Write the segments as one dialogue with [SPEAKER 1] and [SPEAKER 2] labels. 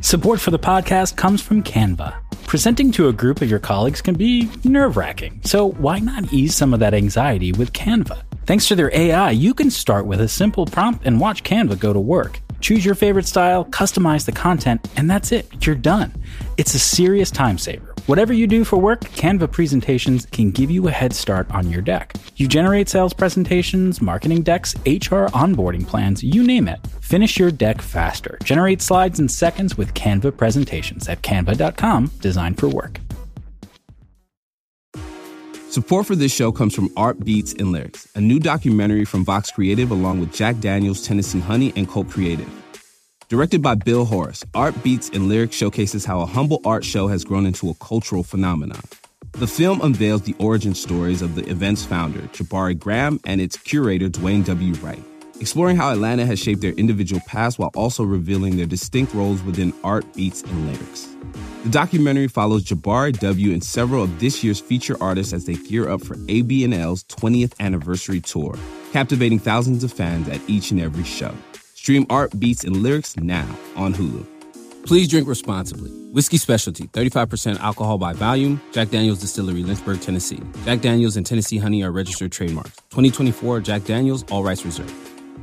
[SPEAKER 1] Support for the podcast comes from Canva. Presenting to a group of your colleagues can be nerve-wracking, so why not ease some of that anxiety with Canva? Thanks to their AI, you can start with a simple prompt and watch Canva go to work. Choose your favorite style, customize the content, and that's it. You're done. It's a serious time saver. Whatever you do for work, Canva presentations can give you a head start on your deck. You generate sales presentations, marketing decks, HR onboarding plans, you name it. Finish your deck faster. Generate slides in seconds with Canva presentations at canva.com, designed for work.
[SPEAKER 2] Support for this show comes from Art Beats and Lyrics, a new documentary from Vox Creative along with Jack Daniels, Tennessee Honey, and Colt Creative. Directed by Bill Horace, Art Beats and Lyrics showcases how a humble art show has grown into a cultural phenomenon. The film unveils the origin stories of the event's founder, Jabari Graham, and its curator, Dwayne W. Wright, exploring how Atlanta has shaped their individual past while also revealing their distinct roles within Art Beats and Lyrics. The documentary follows Jabari W. and several of this year's feature artists as they gear up for AB&L's 20th anniversary tour, captivating thousands of fans at each and every show. Stream Art Beats and Lyrics now on Hulu. Please drink responsibly. Whiskey Specialty, 35% alcohol by volume. Jack Daniels Distillery, Lynchburg, Tennessee. Jack Daniels and Tennessee Honey are registered trademarks. 2024 Jack Daniels, all rights reserved.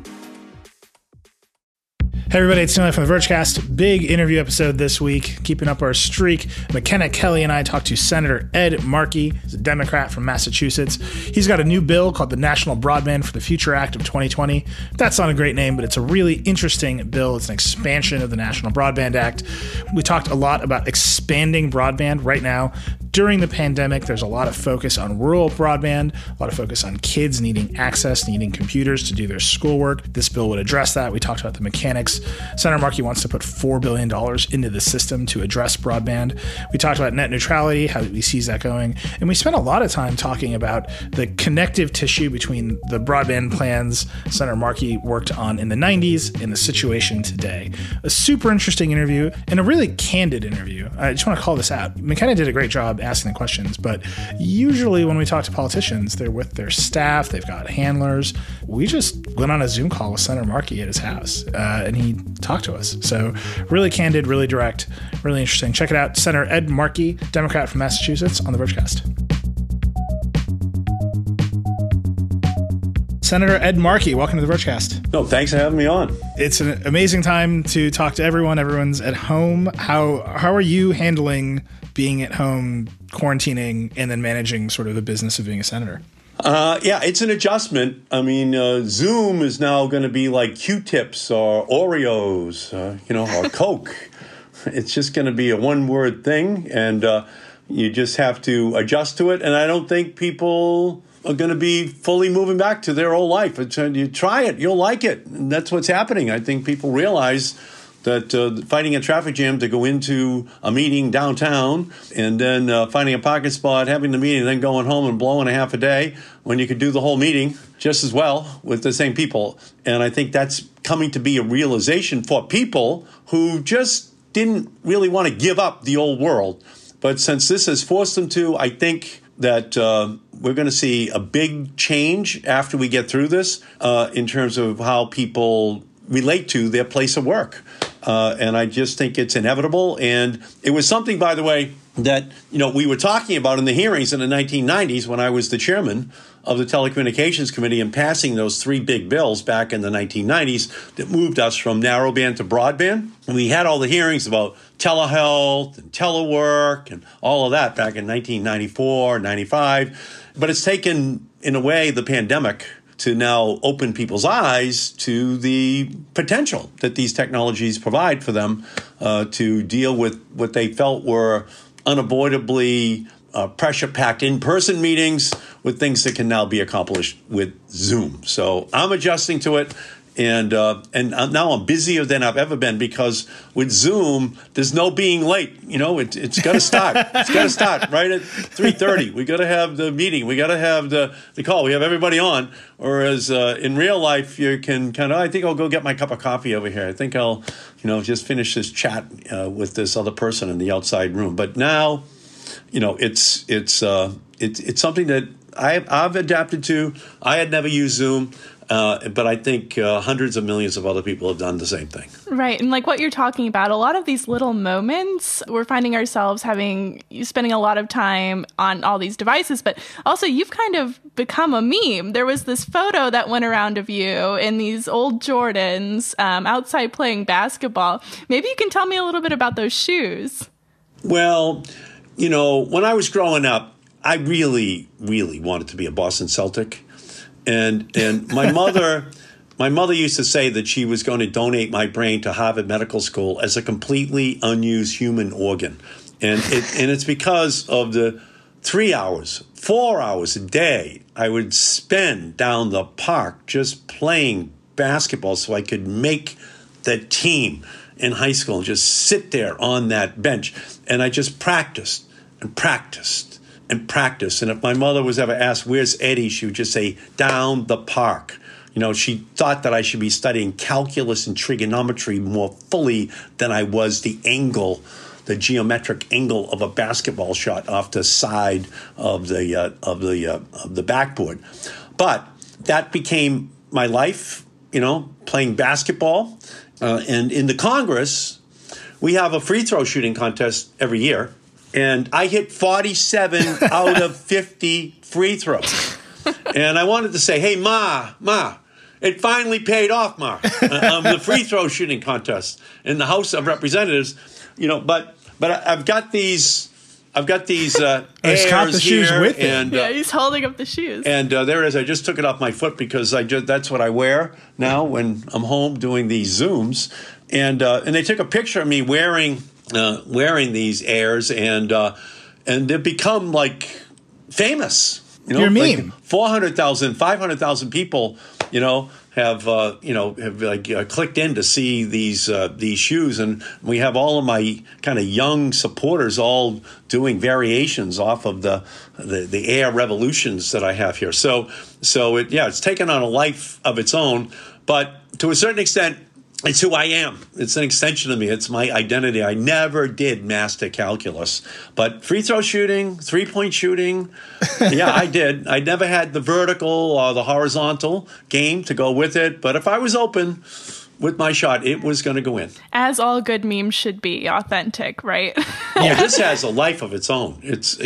[SPEAKER 3] Hey everybody, it's Neil from the Vergecast. Big interview episode this week, keeping up our streak. McKenna Kelly and I talked to Senator Ed Markey. He's a Democrat from Massachusetts. He's got a new bill called the National Broadband for the Future Act of 2020. That's not a great name, but it's a really interesting bill. It's an expansion of the National Broadband Act. We talked a lot about expanding broadband right now. During the pandemic, there's a lot of focus on rural broadband, a lot of focus on kids needing access, needing computers to do their schoolwork. This bill would address that. We talked about the mechanics. Senator Markey wants to put $4 billion into the system to address broadband. We talked about net neutrality, how he sees that going. And we spent a lot of time talking about the connective tissue between the broadband plans Senator Markey worked on in the 90s and the situation today. A super interesting interview and a really candid interview. I just want to call this out. McKenna did a great job asking the questions, but usually when we talk to politicians, they're with their staff, they've got handlers. We just went on a Zoom call with Senator Markey at his house, and he talked to us. So really candid, really direct, really interesting. Check it out. Senator Ed Markey, Democrat from Massachusetts, on the Vergecast. Senator Ed Markey, welcome to the Vergecast.
[SPEAKER 4] No, thanks for having me on.
[SPEAKER 3] It's an amazing time to talk to everyone. Everyone's at home. How are you handling being at home, quarantining, and then managing sort of the business of being a senator?
[SPEAKER 4] Yeah, it's an adjustment. I mean, Zoom is now going to be like Q-tips or Oreos, or Coke. It's just going to be a one-word thing, and you just have to adjust to it. And I don't think people are going to be fully moving back to their old life. You try it, you'll like it. And that's what's happening. I think people realize that fighting a traffic jam to go into a meeting downtown and then finding a parking spot, having the meeting, and then going home and blowing a half a day when you could do the whole meeting just as well with the same people. And I think that's coming to be a realization for people who just didn't really want to give up the old world. But since this has forced them to, I think that we're going to see a big change after we get through this in terms of how people relate to their place of work. And I just think it's inevitable. And it was something, by the way, that we were talking about in the hearings in the 1990s when I was the chairman of the Telecommunications Committee and passing those three big bills back in the 1990s that moved us from narrowband to broadband. And we had all the hearings about telehealth and telework and all of that back in 1994, 95. But it's taken, in a way, the pandemic to now open people's eyes to the potential that these technologies provide for them to deal with what they felt were unavoidably pressure-packed in-person meetings with things that can now be accomplished with Zoom. So I'm adjusting to it. And now I'm busier than I've ever been because with Zoom, there's no being late. It's got to start. It's got to start right at 3:30. We got to have the meeting. We got to have the call. We have everybody on. Whereas in real life, you can kind of, I think I'll go get my cup of coffee over here. I think I'll, just finish this chat with this other person in the outside room. But now, it's something that I've adapted to. I had never used Zoom. But I think hundreds of millions of other people have done the same thing.
[SPEAKER 5] Right. And like what you're talking about, a lot of these little moments, we're finding ourselves spending a lot of time on all these devices, but also you've kind of become a meme. There was this photo that went around of you in these old Jordans outside playing basketball. Maybe you can tell me a little bit about those shoes.
[SPEAKER 4] Well, when I was growing up, I really, really wanted to be a Boston Celtic. And my mother used to say that she was going to donate my brain to Harvard Medical School as a completely unused human organ. And it's because of the 3 hours, 4 hours a day I would spend down the park just playing basketball so I could make the team in high school and just sit there on that bench. And I just practiced and practiced and practiced. And if my mother was ever asked, "Where's Eddie?" she would just say, "Down the park." She thought that I should be studying calculus and trigonometry more fully than I was the geometric angle of a basketball shot off the side of the backboard. But that became my life, playing basketball. And in the Congress, we have a free throw shooting contest every year. And I hit 47 out of 50 free throws. And I wanted to say, "Hey, Ma, it finally paid off, Ma." The free throw shooting contest in the House of Representatives, but I've got these airs here,
[SPEAKER 3] with
[SPEAKER 4] and
[SPEAKER 5] he's holding up the shoes.
[SPEAKER 4] And there it is. I just took it off my foot because that's what I wear now when I'm home doing these Zooms. And they took a picture of me wearing these airs, and they've become like famous.
[SPEAKER 3] You're a meme.
[SPEAKER 4] Like 400,000, 500,000 people, have clicked in to see these shoes, and we have all of my kind of young supporters all doing variations off of the Air Revolutions that I have here. So it's taken on a life of its own, but to a certain extent, it's who I am. It's an extension of me. It's my identity. I never did master calculus. But free throw shooting, three-point shooting, yeah, I did. I never had the vertical or the horizontal game to go with it. But if I was open with my shot, it was going to go in.
[SPEAKER 5] As all good memes should be, authentic, right?
[SPEAKER 4] Yeah, this has a life of its own.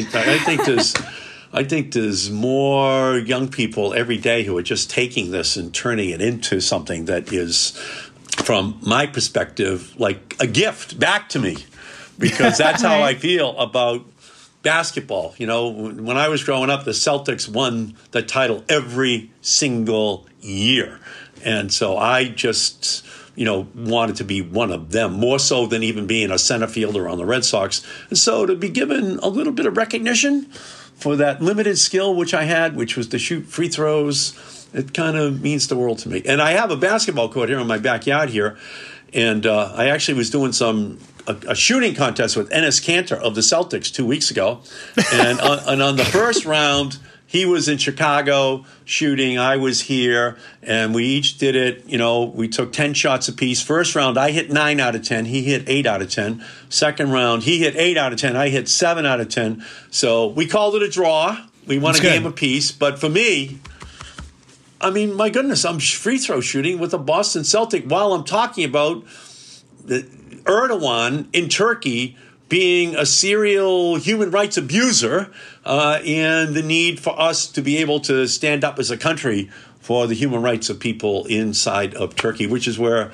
[SPEAKER 4] I think there's more young people every day who are just taking this and turning it into something that is, from my perspective, like a gift back to me, because that's how I feel about basketball. When I was growing up, the Celtics won the title every single year. And so I just, wanted to be one of them, more so than even being a center fielder on the Red Sox. And so to be given a little bit of recognition for that limited skill which I had, which was to shoot free throws, it kind of means the world to me. And I have a basketball court here in my backyard here. And I actually was doing a shooting contest with Enes Kanter of the Celtics 2 weeks ago. And on the first round, he was in Chicago shooting. I was here. And we each did it. We took 10 shots apiece. First round, I hit 9 out of 10. He hit 8 out of 10. Second round, he hit 8 out of 10. I hit 7 out of 10. So we called it a draw. We won a game apiece. But for me, I mean, my goodness, I'm free throw shooting with a Boston Celtic while I'm talking about Erdogan in Turkey being a serial human rights abuser and the need for us to be able to stand up as a country for the human rights of people inside of Turkey, which is where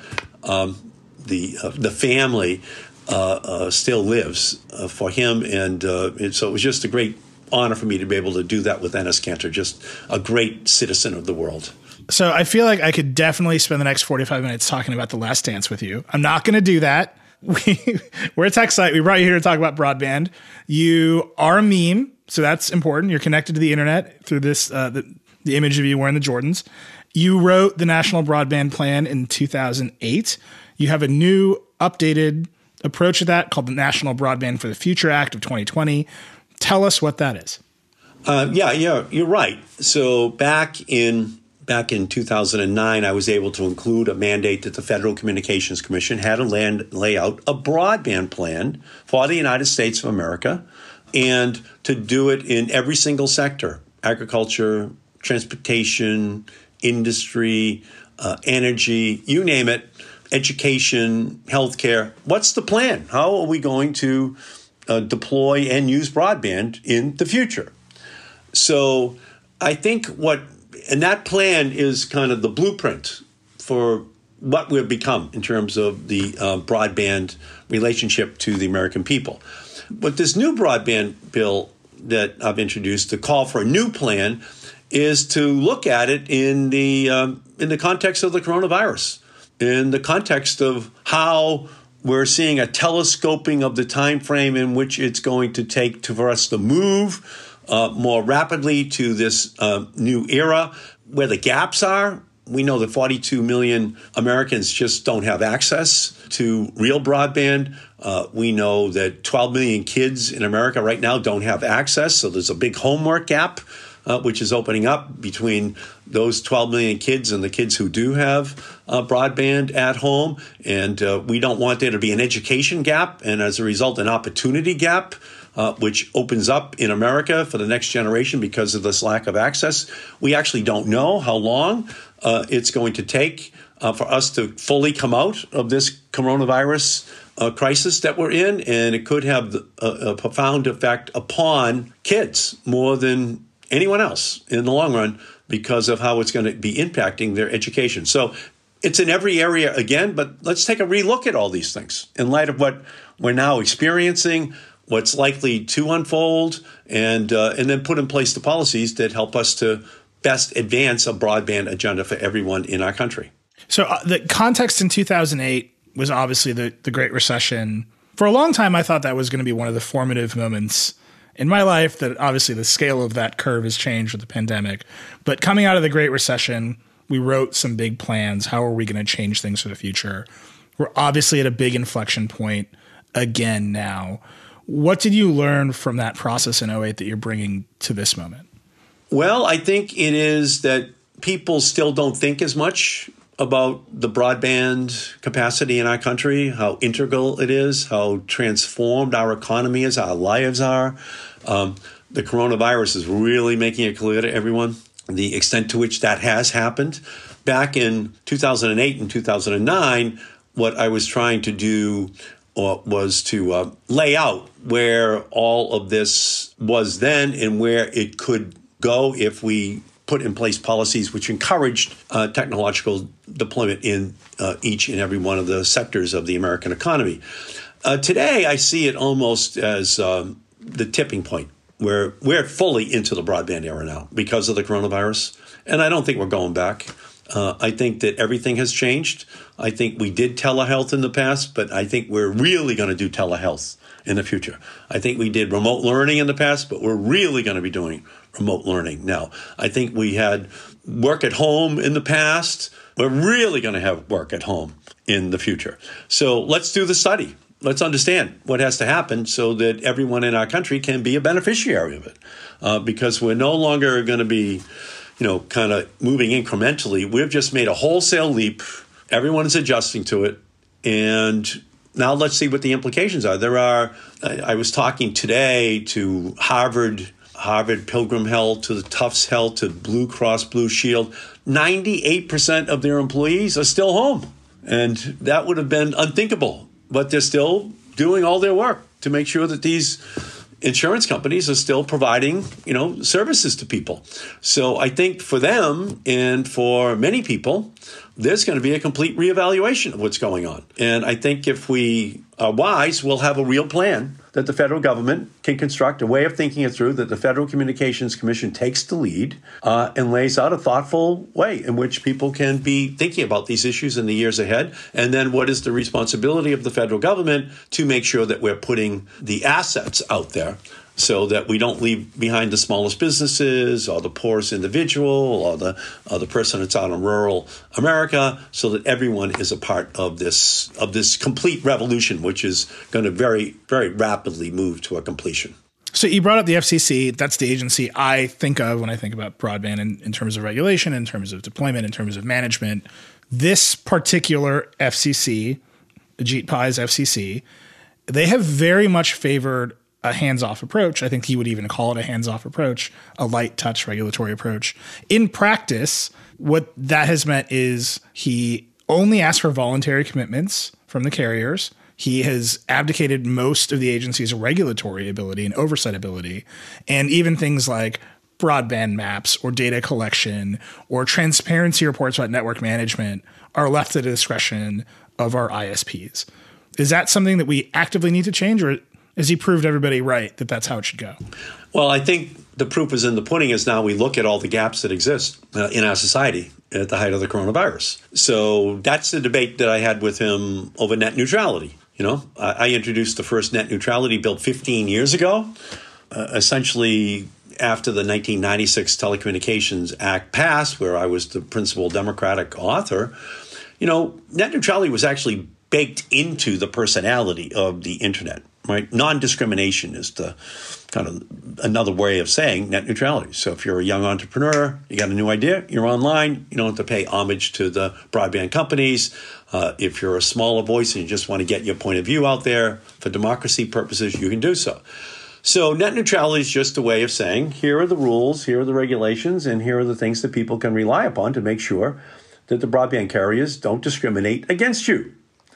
[SPEAKER 4] the family still lives for him. And so it was just a great honor for me to be able to do that with Enes Kanter, just a great citizen of the world.
[SPEAKER 3] So I feel like I could definitely spend the next 45 minutes talking about The Last Dance with you. I'm not going to do that. We're a tech site. We brought you here to talk about broadband. You are a meme, so that's important. You're connected to the internet through this, the image of you wearing the Jordans. You wrote the National Broadband Plan in 2008. You have a new updated approach to that called the National Broadband for the Future Act of 2020. Tell us what that is.
[SPEAKER 4] Yeah, you're right. So back in 2009, I was able to include a mandate that the Federal Communications Commission had to lay out a broadband plan for the United States of America, and to do it in every single sector: agriculture, transportation, industry, energy, you name it, education, healthcare. What's the plan? How are we going to deploy and use broadband in the future? So I think and that plan is kind of the blueprint for what we've become in terms of the broadband relationship to the American people. But this new broadband bill that I've introduced, the call for a new plan, is to look at it in the context of the coronavirus, in the context of how we're seeing a telescoping of the time frame in which it's going to take for us to move more rapidly to this new era, where the gaps are. We know that 42 million Americans just don't have access to real broadband. We know that 12 million kids in America right now don't have access. So there's a big homework gap, which is opening up between those 12 million kids and the kids who do have broadband at home. And we don't want there to be an education gap and, as a result, an opportunity gap, which opens up in America for the next generation because of this lack of access. We actually don't know how long it's going to take for us to fully come out of this coronavirus crisis that we're in, and it could have a profound effect upon kids more than anyone else in the long run because of how it's going to be impacting their education. So it's in every area again, but let's take a relook at all these things in light of what we're now experiencing, what's likely to unfold, and then put in place the policies that help us to best advance a broadband agenda for everyone in our country.
[SPEAKER 3] So the context in 2008 was obviously the Great Recession. For a long time, I thought that was going to be one of the formative moments in my life, that obviously the scale of that curve has changed with the pandemic. But coming out of the Great Recession, we wrote some big plans. How are we going to change things for the future? We're obviously at a big inflection point again now. What did you learn from that process in 2008 that you're bringing to this moment?
[SPEAKER 4] Well, I think it is that people still don't think as much about the broadband capacity in our country, how integral it is, how transformed our economy is, our lives are. The coronavirus is really making it clear to everyone the extent to which that has happened. Back in 2008 and 2009, what I was trying to do was to lay out where all of this was then and where it could go if we put in place policies which encouraged technological deployment in each and every one of the sectors of the American economy. Today, I see it almost as the tipping point, where we're fully into the broadband era now because of the coronavirus, and I don't think we're going back. I think that everything has changed. I think we did telehealth in the past, but I think we're really going to do telehealth in the future. I think we did remote learning in the past, but we're really going to be doing remote learning now. I think we had work at home in the past. We're really going to have work at home in the future. So let's do the study. Let's understand what has to happen so that everyone in our country can be a beneficiary of it, because we're no longer going to be kind of moving incrementally. We've just made a wholesale leap. Everyone is adjusting to it. And now let's see what the implications are. I was talking today to Harvard Pilgrim Health, to the Tufts Health, to Blue Cross Blue Shield. 98% of their employees are still home. And that would have been unthinkable. But they're still doing all their work to make sure that these insurance companies are still providing, services to people. So I think for them and for many people, there's going to be a complete reevaluation of what's going on. And I think if we are wise, we'll have a real plan that the federal government can construct, a way of thinking it through, that the Federal Communications Commission takes the lead and lays out a thoughtful way in which people can be thinking about these issues in the years ahead. And then what is the responsibility of the federal government to make sure that we're putting the assets out there so that we don't leave behind the smallest businesses or the poorest individual or the person that's out in rural America, so that everyone is a part of this complete revolution, which is going to very, very rapidly move to a completion.
[SPEAKER 3] So you brought up the FCC. That's the agency I think of when I think about broadband in terms of regulation, in terms of deployment, in terms of management. This particular FCC, Ajit Pai's FCC, they have very much favored a hands-off approach. I think he would even call it a hands-off approach, a light touch regulatory approach. In practice, what that has meant is he only asked for voluntary commitments from the carriers. He has abdicated most of the agency's regulatory ability and oversight ability, and even things like broadband maps or data collection or transparency reports about network management are left to the discretion of our ISPs. Is that something that we actively need to change, or has he proved everybody right that that's how it should go?
[SPEAKER 4] Well, I think the proof is in the pudding as now we look at all the gaps that exist in our society at the height of the coronavirus. So that's the debate that I had with him over net neutrality. You know, I introduced the first net neutrality bill 15 years ago, essentially after the 1996 Telecommunications Act passed, where I was the principal Democratic author. You know, net neutrality was actually baked into the personality of the internet, right? Non-discrimination is the kind of another way of saying net neutrality. So if you're a young entrepreneur, you got a new idea, you're online, you don't have to pay homage to the broadband companies. If you're a smaller voice and you just want to get your point of view out there for democracy purposes, you can do so. So net neutrality is just a way of saying, here are the rules, here are the regulations, and here are the things that people can rely upon to make sure that the broadband carriers don't discriminate against you.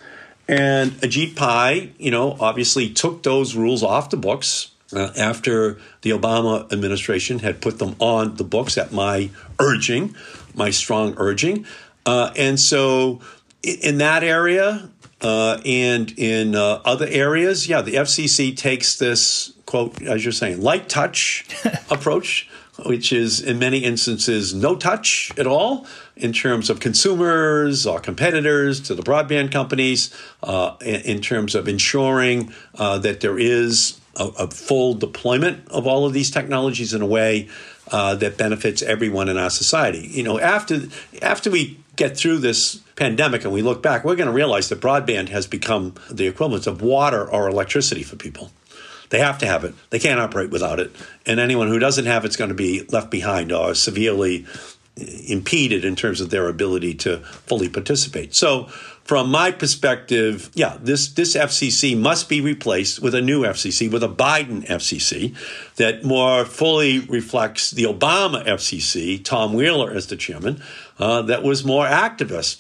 [SPEAKER 4] And Ajit Pai, you know, obviously took those rules off the books after the Obama administration had put them on the books at my urging, my strong urging. And so in that area and in other areas, yeah, the FCC takes this, quote, as you're saying, light touch approach, which is in many instances no touch at all in terms of consumers or competitors to the broadband companies, in terms of ensuring that there is a full deployment of all of these technologies in a way that benefits everyone in our society. You know, after we get through this pandemic and we look back, we're going to realize that broadband has become the equivalent of water or electricity for people. They have to have it. They can't operate without it. And anyone who doesn't have it's going to be left behind or severely impeded in terms of their ability to fully participate. So from my perspective, yeah, this FCC must be replaced with a new FCC, with a Biden FCC that more fully reflects the Obama FCC, Tom Wheeler as the chairman, that was more activist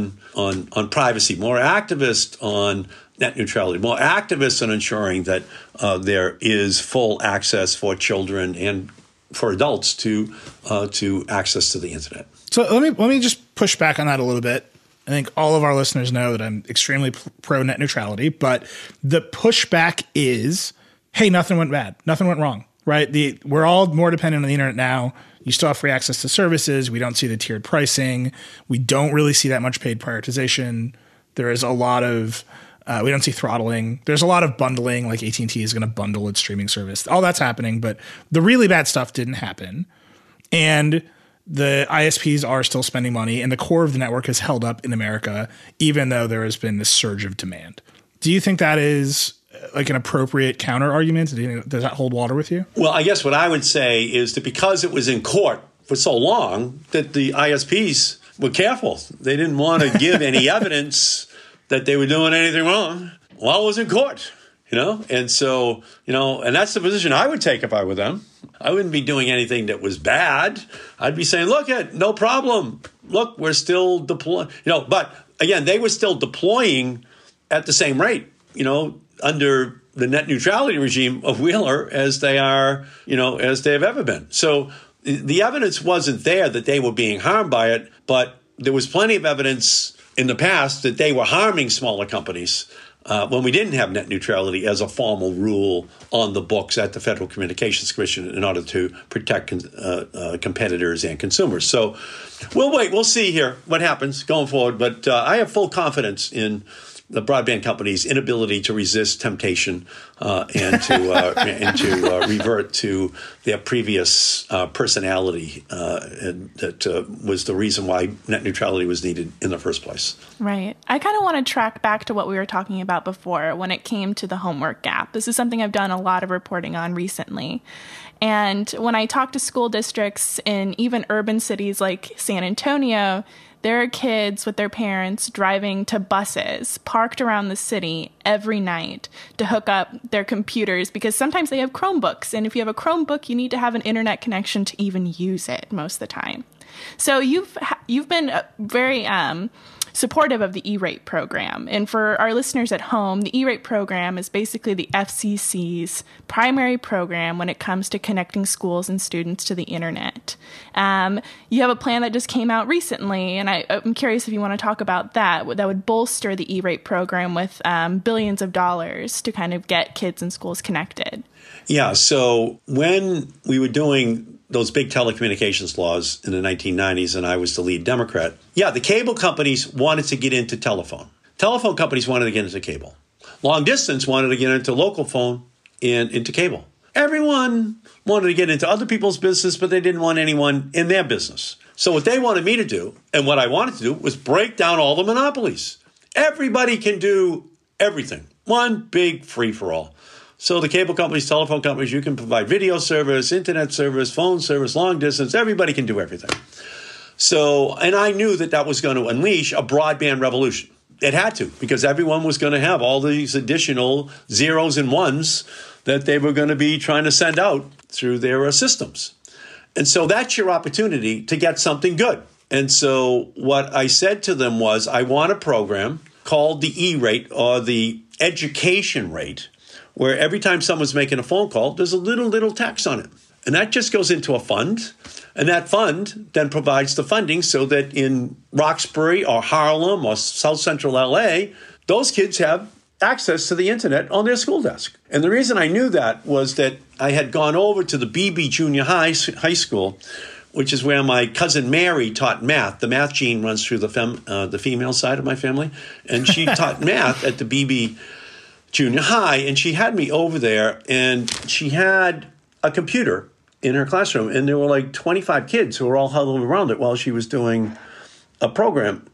[SPEAKER 4] on privacy, more activist on net neutrality, more activists on ensuring that there is full access for children and for adults to access to the internet. So
[SPEAKER 3] let me just push back on that a little bit. I think all of our listeners know that I'm extremely pro net neutrality, but the pushback is, hey, nothing went bad, nothing went wrong, right? We're all more dependent on the internet now. You still have free access to services. We don't see the tiered pricing. We don't really see that much paid prioritization. There is a lot of we don't see throttling. There's a lot of bundling, like AT&T is going to bundle its streaming service. All that's happening, but the really bad stuff didn't happen. And the ISPs are still spending money, and the core of the network has held up in America, even though there has been this surge of demand. Do you think that is like an appropriate counter argument? Does that hold water with you?
[SPEAKER 4] Well, I guess what I would say is that because it was in court for so long, that the ISPs were careful. They didn't want to give any evidence that they were doing anything wrong while it was in court, you know? And so, you know, and that's the position I would take if I were them. I wouldn't be doing anything that was bad. I'd be saying, look, no problem. Look, we're still deploying, you know, but again, they were still deploying at the same rate, you know, under the net neutrality regime of Wheeler as they are, you know, as they have ever been. So the evidence wasn't there that they were being harmed by it, but there was plenty of evidence in the past that they were harming smaller companies when we didn't have net neutrality as a formal rule on the books at the Federal Communications Commission in order to protect competitors and consumers. So we'll wait. We'll see here what happens going forward. But I have full confidence in the broadband companies' inability to resist temptation and to revert to their previous personality, and that was the reason why net neutrality was needed in the first place.
[SPEAKER 5] Right. I kind of want to track back to what we were talking about before when it came to the homework gap. This is something I've done a lot of reporting on recently. And when I talk to school districts in even urban cities like San Antonio, there are kids with their parents driving to buses parked around the city every night to hook up their computers, because sometimes they have Chromebooks. And if you have a Chromebook, you need to have an internet connection to even use it most of the time. So you've been very supportive of the E-rate program. And for our listeners at home, the E-rate program is basically the FCC's primary program when it comes to connecting schools and students to the internet. You have a plan that just came out recently, and I'm curious if you want to talk about that. That would bolster the E-rate program with billions of dollars to kind of get kids and schools connected.
[SPEAKER 4] Yeah, so when we were doing those big telecommunications laws in the 1990s, and I was the lead Democrat, the cable companies wanted to get into telephone. Telephone companies wanted to get into cable. Long distance wanted to get into local phone and into cable. Everyone wanted to get into other people's business, but they didn't want anyone in their business. So what they wanted me to do, and what I wanted to do, was break down all the monopolies. Everybody can do everything. One big free-for-all. So the cable companies, telephone companies, you can provide video service, internet service, phone service, long distance. Everybody can do everything. So, and I knew that was going to unleash a broadband revolution. It had to, because everyone was going to have all these additional zeros and ones that they were going to be trying to send out through their systems. And so that's your opportunity to get something good. And so what I said to them was, I want a program called the E-rate, or the education rate, where every time someone's making a phone call, there's a little tax on it. And that just goes into a fund. And that fund then provides the funding so that in Roxbury or Harlem or South Central LA, those kids have access to the internet on their school desk. And the reason I knew that was that I had gone over to the Beebe Junior High School, which is where my cousin Mary taught math. The math gene runs through the female side of my family. And she taught math at the Beebe Junior High, and she had me over there, and she had a computer in her classroom, and there were like 25 kids who were all huddled around it while she was doing a problem.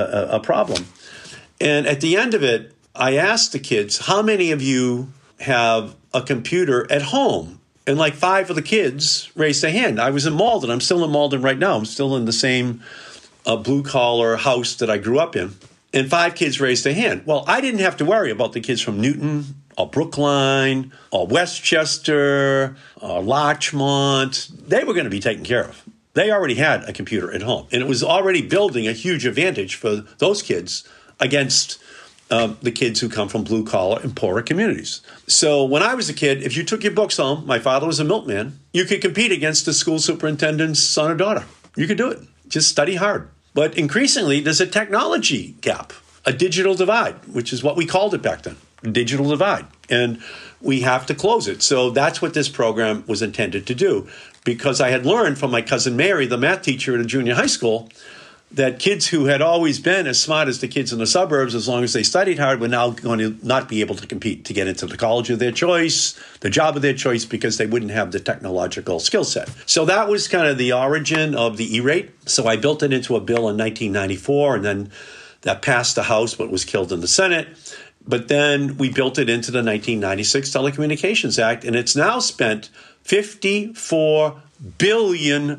[SPEAKER 4] And at the end of it, I asked the kids, how many of you have a computer at home? And like 5 of the kids raised their hand. I was in Malden. I'm still in Malden right now. I'm still in the same blue-collar house that I grew up in. And 5 kids raised their hand. Well, I didn't have to worry about the kids from Newton or Brookline or Westchester or Larchmont. They were going to be taken care of. They already had a computer at home. And it was already building a huge advantage for those kids against the kids who come from blue-collar and poorer communities. So when I was a kid, if you took your books home, my father was a milkman, you could compete against the school superintendent's son or daughter. You could do it. Just study hard. But increasingly, there's a technology gap, a digital divide, which is what we called it back then, digital divide. And we have to close it. So that's what this program was intended to do. Because I had learned from my cousin Mary, the math teacher at a junior high school, that kids who had always been as smart as the kids in the suburbs, as long as they studied hard, were now going to not be able to compete to get into the college of their choice, the job of their choice, because they wouldn't have the technological skill set. So that was kind of the origin of the E-rate. So I built it into a bill in 1994, and then that passed the House, but was killed in the Senate. But then we built it into the 1996 Telecommunications Act, and it's now spent $54 billion.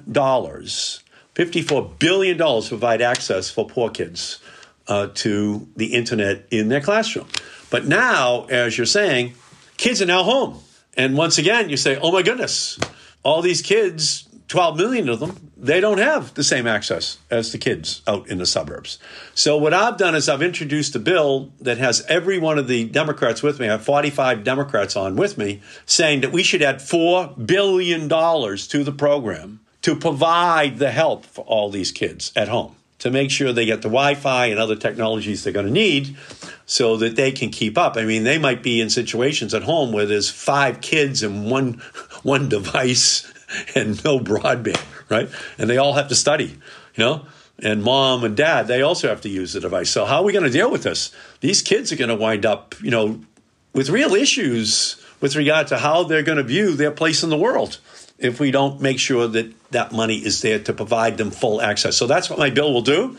[SPEAKER 4] $54 billion to provide access for poor kids to the internet in their classroom. But now, as you're saying, kids are now home. And once again, you say, oh my goodness, all these kids, 12 million of them, they don't have the same access as the kids out in the suburbs. So what I've done is I've introduced a bill that has every one of the Democrats with me. I have 45 Democrats on with me, saying that we should add $4 billion to the program to provide the help for all these kids at home, to make sure they get the Wi-Fi and other technologies they're going to need so that they can keep up. I mean, they might be in situations at home where there's 5 kids and one device and no broadband, right? And they all have to study, and mom and dad, they also have to use the device. So how are we going to deal with this? These kids are going to wind up, with real issues with regard to how they're going to view their place in the world if we don't make sure that that money is there to provide them full access. So that's what my bill will do.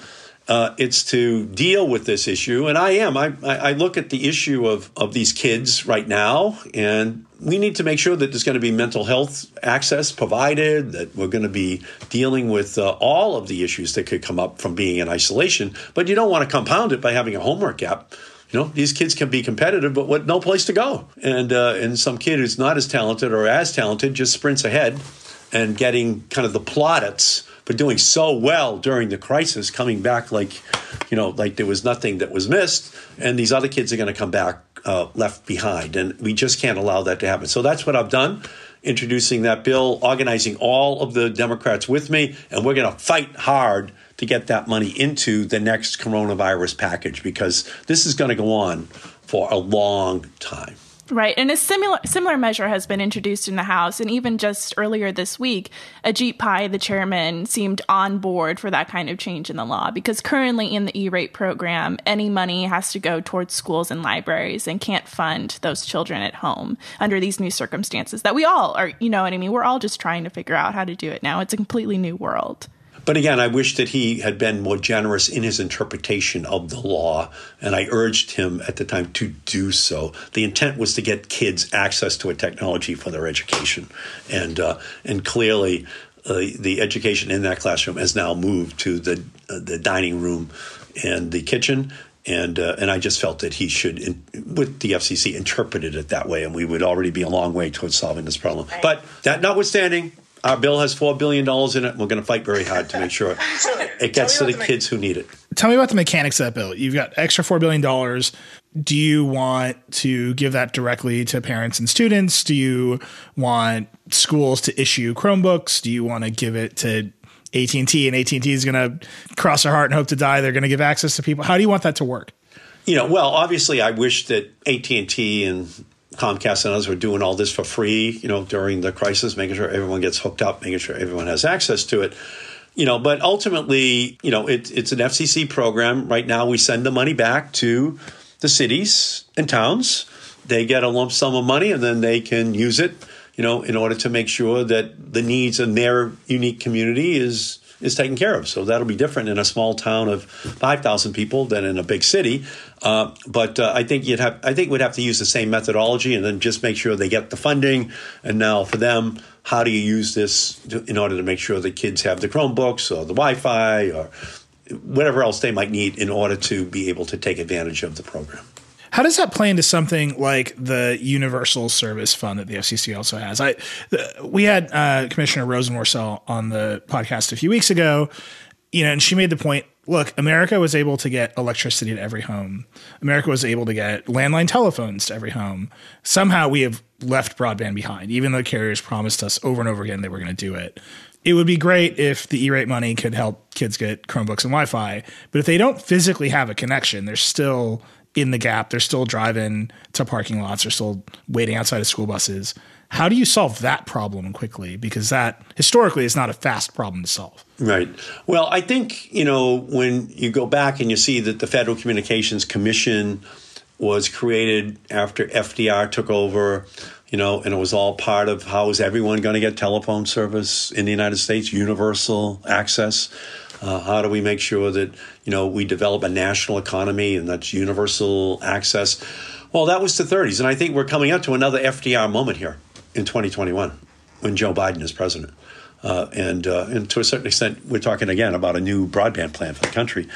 [SPEAKER 4] It's to deal with this issue. And I look at the issue of these kids right now, and we need to make sure that there's going to be mental health access provided, that we're going to be dealing with all of the issues that could come up from being in isolation. But you don't want to compound it by having a homework gap. These kids can be competitive, but with no place to go. And some kid who's not as talented or as talented just sprints ahead and getting kind of the plaudits for doing so well during the crisis, coming back like there was nothing that was missed, and these other kids are going to come back left behind, and we just can't allow that to happen. So that's what I've done, introducing that bill, organizing all of the Democrats with me, and we're going to fight hard to get that money into the next coronavirus package, because this is going to go on for a long time.
[SPEAKER 5] Right. And a similar measure has been introduced in the House. And even just earlier this week, Ajit Pai, the chairman, seemed on board for that kind of change in the law, because currently in the E-rate program, any money has to go towards schools and libraries and can't fund those children at home under these new circumstances that we all are, we're all just trying to figure out how to do it now. It's a completely new world.
[SPEAKER 4] But again, I wish that he had been more generous in his interpretation of the law, and I urged him at the time to do so. The intent was to get kids access to a technology for their education, and clearly the education in that classroom has now moved to the dining room and the kitchen. And I just felt that he should, with the FCC, interpreted it that way, and we would already be a long way towards solving this problem. Right. But that notwithstanding, our bill has $4 billion in it, and we're going to fight very hard to make sure it gets to the kids who need it.
[SPEAKER 3] Tell me about the mechanics of that bill. You've got extra $4 billion. Do you want to give that directly to parents and students? Do you want schools to issue Chromebooks? Do you want to give it to AT&T, and AT&T is going to cross their heart and hope to die they're going to give access to people? How do you want that to work?
[SPEAKER 4] Well, obviously, I wish that AT&T and Comcast and others were doing all this for free, during the crisis, making sure everyone gets hooked up, making sure everyone has access to it. But ultimately, it's an FCC program. Right now, we send the money back to the cities and towns. They get a lump sum of money, and then they can use it, in order to make sure that the needs in their unique community is taken care of. So that'll be different in a small town of 5,000 people than in a big city. But I think we'd have to use the same methodology, and then just make sure they get the funding. And now for them, how do you use this in order to make sure the kids have the Chromebooks or the Wi-Fi or whatever else they might need in order to be able to take advantage of the program?
[SPEAKER 3] How does that play into something like the Universal Service Fund that the FCC also has? We had Commissioner Rosenworcel on the podcast a few weeks ago, and she made the point, look, America was able to get electricity to every home. America was able to get landline telephones to every home. Somehow we have left broadband behind, even though carriers promised us over and over again they were going to do it. It would be great if the E-rate money could help kids get Chromebooks and Wi-Fi, but if they don't physically have a connection, they're still in the gap. They're still driving to parking lots. They're still waiting outside of school buses. How do you solve that problem quickly? Because that historically is not a fast problem to solve.
[SPEAKER 4] Right. Well, I think, when you go back and you see that the Federal Communications Commission was created after FDR took over, and it was all part of how is everyone going to get telephone service in the United States, universal access. How do we make sure that, we develop a national economy, and that's universal access? Well, that was the 30s. And I think we're coming up to another FDR moment here in 2021 when Joe Biden is president. And to a certain extent, we're talking again about a new broadband plan for the country,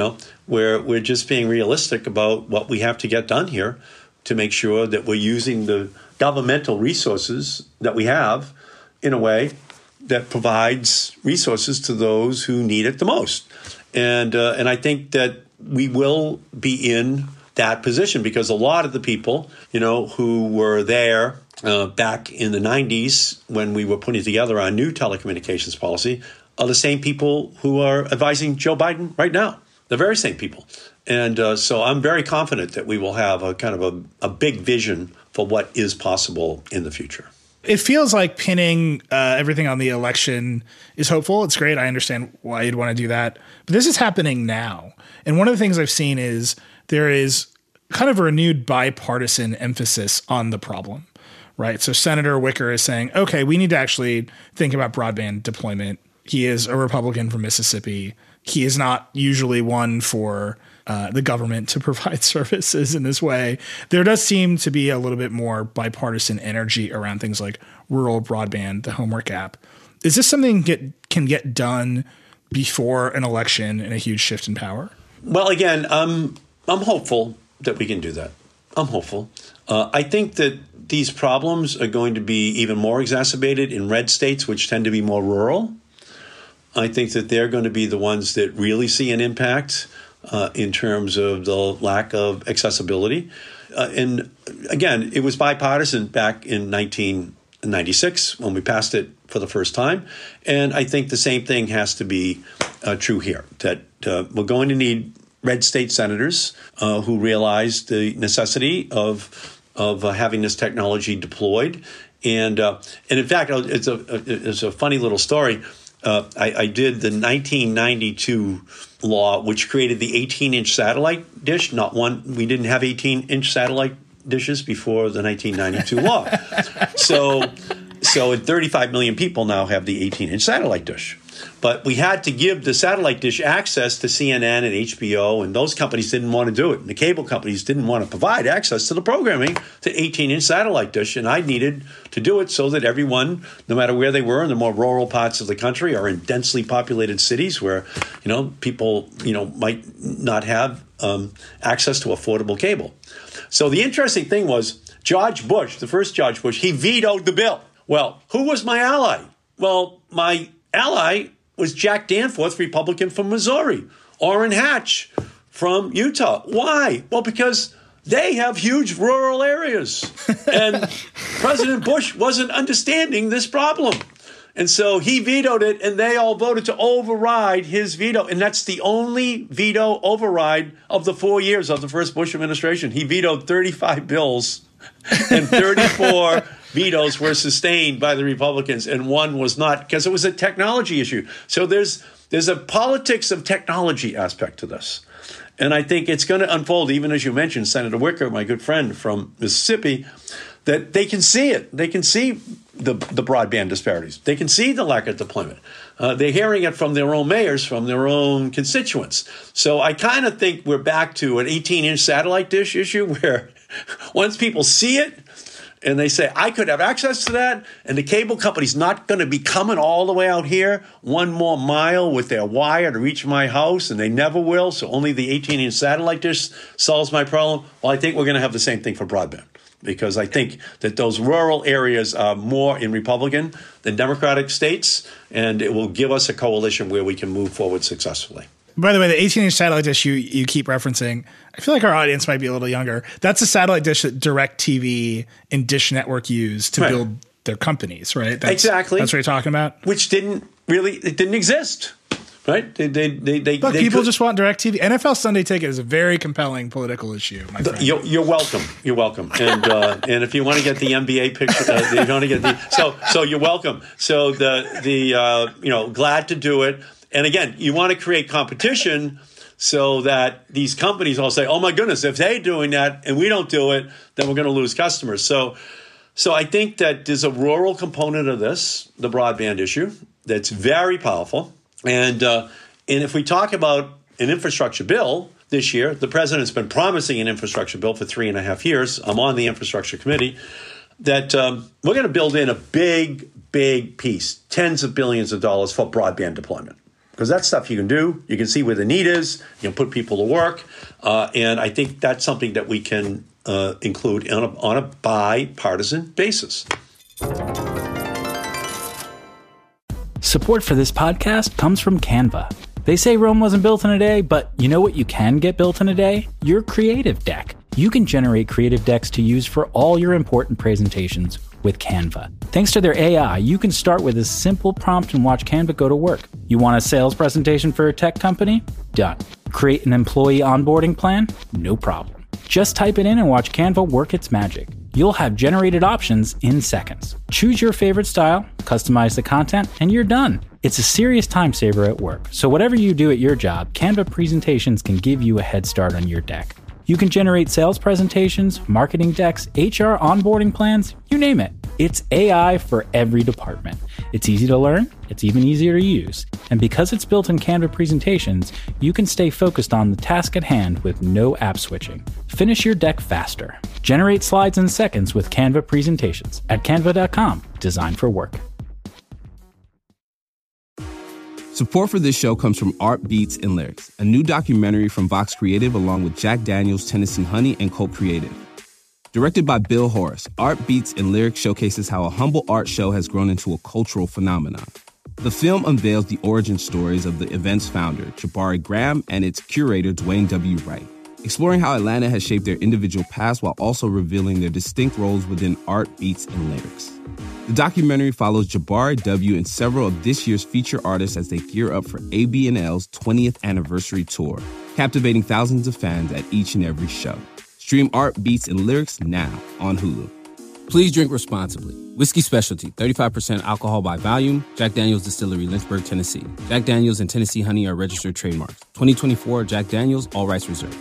[SPEAKER 4] where we're just being realistic about what we have to get done here to make sure that we're using the governmental resources that we have in a way that provides resources to those who need it the most. And I think that we will be in that position because a lot of the people, who were there back in the 90s when we were putting together our new telecommunications policy are the same people who are advising Joe Biden right now. The very same people. And so I'm very confident that we will have a kind of a big vision for what is possible in the future.
[SPEAKER 3] It feels like pinning everything on the election is hopeful. It's great. I understand why you'd want to do that. But this is happening now. And one of the things I've seen is there is kind of a renewed bipartisan emphasis on the problem, right? So Senator Wicker is saying, okay, we need to actually think about broadband deployment. He is a Republican from Mississippi. he is not usually one for the government to provide services in this way. There does seem to be a little bit more bipartisan energy around things like rural broadband, the Homework app. Is this something can get done before an election and a huge shift in power?
[SPEAKER 4] Well, again, I'm hopeful that we can do that. I'm hopeful. I think that these problems are going to be even more exacerbated in red states, which tend to be more rural. I think that they're going to be the ones that really see an impact in terms of the lack of accessibility. And again, it was bipartisan back in 1996 when we passed it for the first time. And I think the same thing has to be true here, that we're going to need red state senators who realize the necessity of having this technology deployed. And in fact, it's a funny little story. I did the 1992 law, which created the 18-inch satellite dish. We didn't have 18-inch satellite dishes before the 1992 law. So 35 million people now have the 18-inch satellite dish. But we had to give the satellite dish access to CNN and HBO, and those companies didn't want to do it. And the cable companies didn't want to provide access to the programming to 18-inch satellite dish. And I needed to do it so that everyone, no matter where they were in the more rural parts of the country or in densely populated cities where, people, might not have access to affordable cable. So the interesting thing was George Bush, the first George Bush, he vetoed the bill. Well, who was my ally? Well, my ally was Jack Danforth, Republican from Missouri, Orrin Hatch from Utah. Why? Well, because they have huge rural areas. And President Bush wasn't understanding this problem. And so he vetoed it, and they all voted to override his veto. And that's the only veto override of the 4 years of the first Bush administration. He vetoed 35 bills, and 34 vetoes were sustained by the Republicans, and one was not, because it was a technology issue. So there's a politics of technology aspect to this. And I think it's going to unfold, even as you mentioned, Senator Wicker, my good friend from Mississippi, that they can see it. They can see the broadband disparities. They can see the lack of deployment. They're hearing it from their own mayors, from their own constituents. So I kind of think we're back to an 18-inch satellite dish issue where once people see it, and they say, I could have access to that, and the cable company's not going to be coming all the way out here, one more mile with their wire to reach my house, and they never will, so only the 18-inch satellite dish solves my problem. Well, I think we're going to have the same thing for broadband, because I think that those rural areas are more in Republican than Democratic states, and it will give us a coalition where we can move forward successfully.
[SPEAKER 3] By the way, the 18-inch satellite dish you keep referencing, I feel like our audience might be a little younger. That's a satellite dish that DirecTV and Dish Network use to build their companies, right?
[SPEAKER 4] Exactly.
[SPEAKER 3] That's what you're talking about?
[SPEAKER 4] Which didn't exist, right?
[SPEAKER 3] Look, people just want DirecTV. NFL Sunday Ticket is a very compelling political issue, my friend.
[SPEAKER 4] You're welcome. You're welcome. And and if you want to get the NBA picture, you want to get so you're welcome. So glad to do it. And again, you want to create competition so that these companies all say, oh, my goodness, if they're doing that and we don't do it, then we're going to lose customers. So I think that there's a rural component of this, the broadband issue, that's very powerful. And if we talk about an infrastructure bill this year, the president's been promising an infrastructure bill for 3.5 years. I'm on the infrastructure committee, that we're going to build in a big piece, tens of billions of dollars for broadband deployment. Because that's stuff you can do. You can see where the need is. You can put people to work. And I think that's something that we can include on a bipartisan basis.
[SPEAKER 1] Support for this podcast comes from Canva. They say Rome wasn't built in a day, but you know what you can get built in a day? Your creative deck. You can generate creative decks to use for all your important presentations with Canva. Thanks to their AI, you can start with a simple prompt and watch Canva go to work. You want a sales presentation for a tech company? Done. Create an employee onboarding plan? No problem. Just type it in and watch Canva work its magic. You'll have generated options in seconds. Choose your favorite style, customize the content, and you're done. It's a serious time saver at work. So whatever you do at your job, Canva presentations can give you a head start on your deck. You can generate sales presentations, marketing decks, HR onboarding plans, you name it. It's AI for every department. It's easy to learn, it's even easier to use. And because it's built in Canva presentations, you can stay focused on the task at hand with no app switching. Finish your deck faster. Generate slides in seconds with Canva presentations at canva.com, designed for work.
[SPEAKER 2] Support for this show comes from Art Beats and Lyrics, a new documentary from Vox Creative along with Jack Daniels, Tennessee Honey, and Colt Creative. Directed by Bill Horace, Art Beats and Lyrics showcases how a humble art show has grown into a cultural phenomenon. The film unveils the origin stories of the event's founder, Jabari Graham, and its curator, Dwayne W. Wright, exploring how Atlanta has shaped their individual paths while also revealing their distinct roles within Art Beats and Lyrics. The documentary follows Jabari W. and several of this year's feature artists as they gear up for AB&L's 20th anniversary tour, captivating thousands of fans at each and every show. Stream Art Beats and Lyrics now on Hulu. Please drink responsibly. Whiskey Specialty, 35% alcohol by volume. Jack Daniel's Distillery, Lynchburg, Tennessee. Jack Daniel's and Tennessee Honey are registered trademarks. 2024 Jack Daniel's, all rights reserved.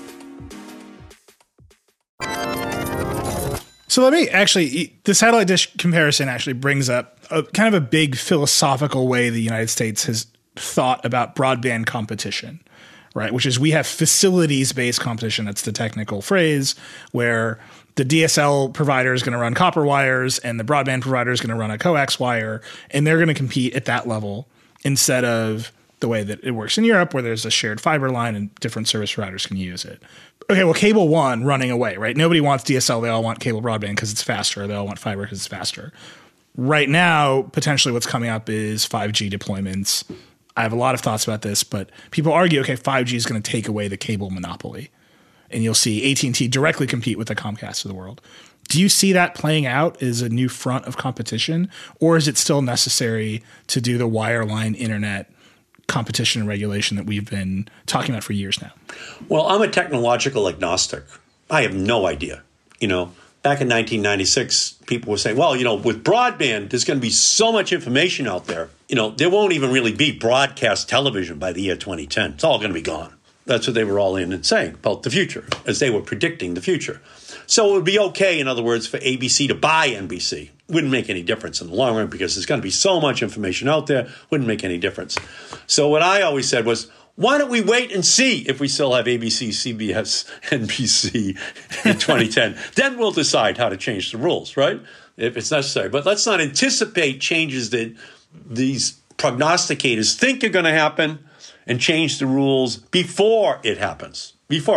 [SPEAKER 3] So let me actually, the satellite dish comparison actually brings up a kind of a big philosophical way the United States has thought about broadband competition, right? Which is we have facilities-based competition. That's the technical phrase, where the DSL provider is going to run copper wires and the broadband provider is going to run a coax wire, and they're going to compete at that level instead of the way that it works in Europe, where there's a shared fiber line and different service providers can use it. Okay, well, cable one running away, right? Nobody wants DSL. They all want cable broadband because it's faster. They all want fiber because it's faster. Right now, potentially what's coming up is 5G deployments. I have a lot of thoughts about this, but people argue, okay, 5G is going to take away the cable monopoly. And you'll see AT&T directly compete with the Comcast of the world. Do you see that playing out as a new front of competition? Or is it still necessary to do the wireline internet competition and regulation that we've been talking about for years now?
[SPEAKER 4] Well, I'm a technological agnostic. I have no idea. Back in 1996, people were saying, well, with broadband, there's going to be so much information out there. There won't even really be broadcast television by the year 2010. It's all going to be gone. That's what they were all in and saying about the future, as they were predicting the future. So it would be okay, in other words, for ABC to buy NBC. Wouldn't make any difference in the long run because there's going to be so much information out there. Wouldn't make any difference. So what I always said was, why don't we wait and see if we still have ABC, CBS, NBC in 2010? Then we'll decide how to change the rules, right? If it's necessary. But let's not anticipate changes that these prognosticators think are going to happen and change the rules before it happens.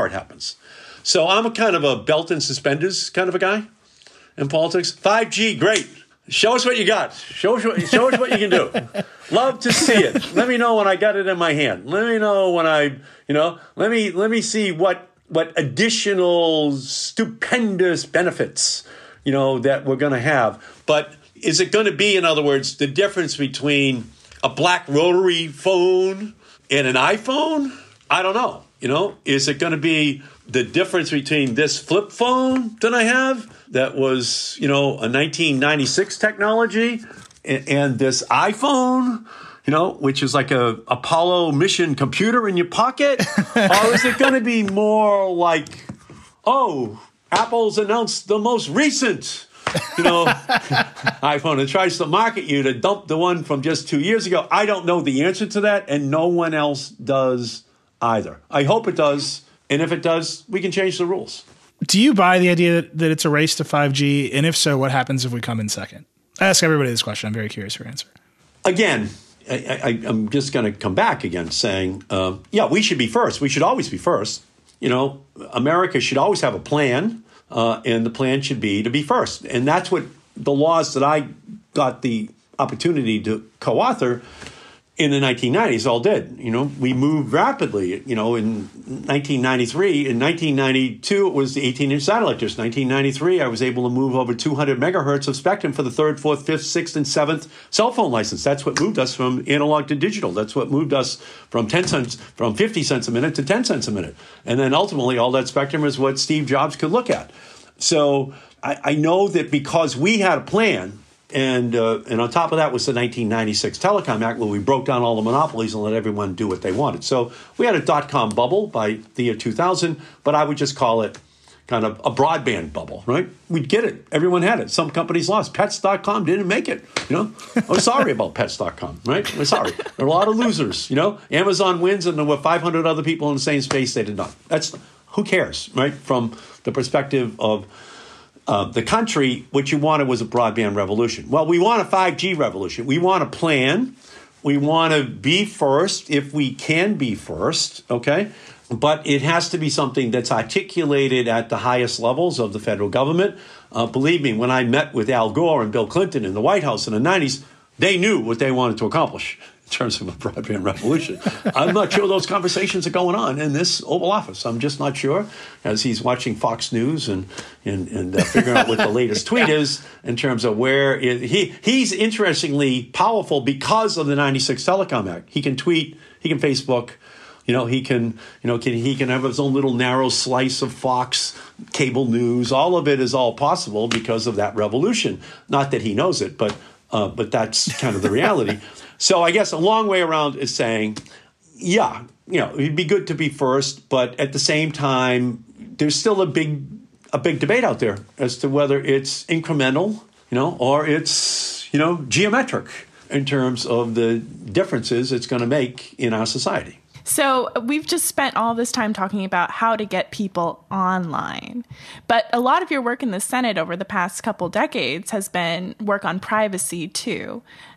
[SPEAKER 4] So I'm a kind of a belt and suspenders kind of a guy in politics. 5G, great. Show us what you got. Show us what you can do. Love to see it. Let me know when I got it in my hand. Let me know when let me see what additional stupendous benefits, that we're going to have. But is it going to be, in other words, the difference between a black rotary phone and an iPhone? I don't know. Is it going to be the difference between this flip phone that I have that was, a 1996 technology and this iPhone, which is like a Apollo mission computer in your pocket? Or is it going to be more like, oh, Apple's announced the most recent, iPhone and tries to market you to dump the one from just 2 years ago? I don't know the answer to that, and no one else does either. I hope it does. And if it does, we can change the rules.
[SPEAKER 3] Do you buy the idea that it's a race to 5G? And if so, what happens if we come in second? I ask everybody this question. I'm very curious for your answer.
[SPEAKER 4] Again, I'm just going to come back again saying, we should be first. We should always be first. America should always have a plan, and the plan should be to be first. And that's what the laws that I got the opportunity to co-author in the 1990s all did. We moved rapidly. In 1993, in 1992, it was the 18-inch satellite dish. 1993, I was able to move over 200 megahertz of spectrum for the 3rd, 4th, 5th, 6th, and 7th cell phone license. That's what moved us from analog to digital. That's what moved us from 50 cents a minute to 10 cents a minute. And then ultimately, all that spectrum is what Steve Jobs could look at. So I know that because we had a plan. And on top of that was the 1996 Telecom Act, where we broke down all the monopolies and let everyone do what they wanted. So we had a dot-com bubble by the year 2000, but I would just call it, kind of a broadband bubble, right? We'd get it. Everyone had it. Some companies lost. Pets.com didn't make it, I'm sorry about Pets.com, right? I'm sorry. There are a lot of losers, Amazon wins and there were 500 other people in the same space. They did not. Who cares, right? From the perspective of the country, what you wanted was a broadband revolution. Well, we want a 5G revolution. We want a plan. We want to be first if we can be first, okay? But it has to be something that's articulated at the highest levels of the federal government. Believe me, when I met with Al Gore and Bill Clinton in the White House in the 90s, they knew what they wanted to accomplish in terms of a broadband revolution. I'm not sure those conversations are going on in this Oval Office. I'm just not sure, as he's watching Fox News and figuring out what the latest tweet is in terms of where he's interestingly powerful because of the 96 Telecom Act. He can tweet, he can Facebook. He can have his own little narrow slice of Fox cable news. All of it is all possible because of that revolution. Not that he knows it, but that's kind of the reality. So I guess a long way around is saying, yeah, it'd be good to be first, but at the same time, there's still a big debate out there as to whether it's incremental, or it's, geometric in terms of the differences it's going to make in our society.
[SPEAKER 5] So we've just spent all this time talking about how to get people online. But a lot of your work in the Senate over the past couple decades has been work on privacy, too,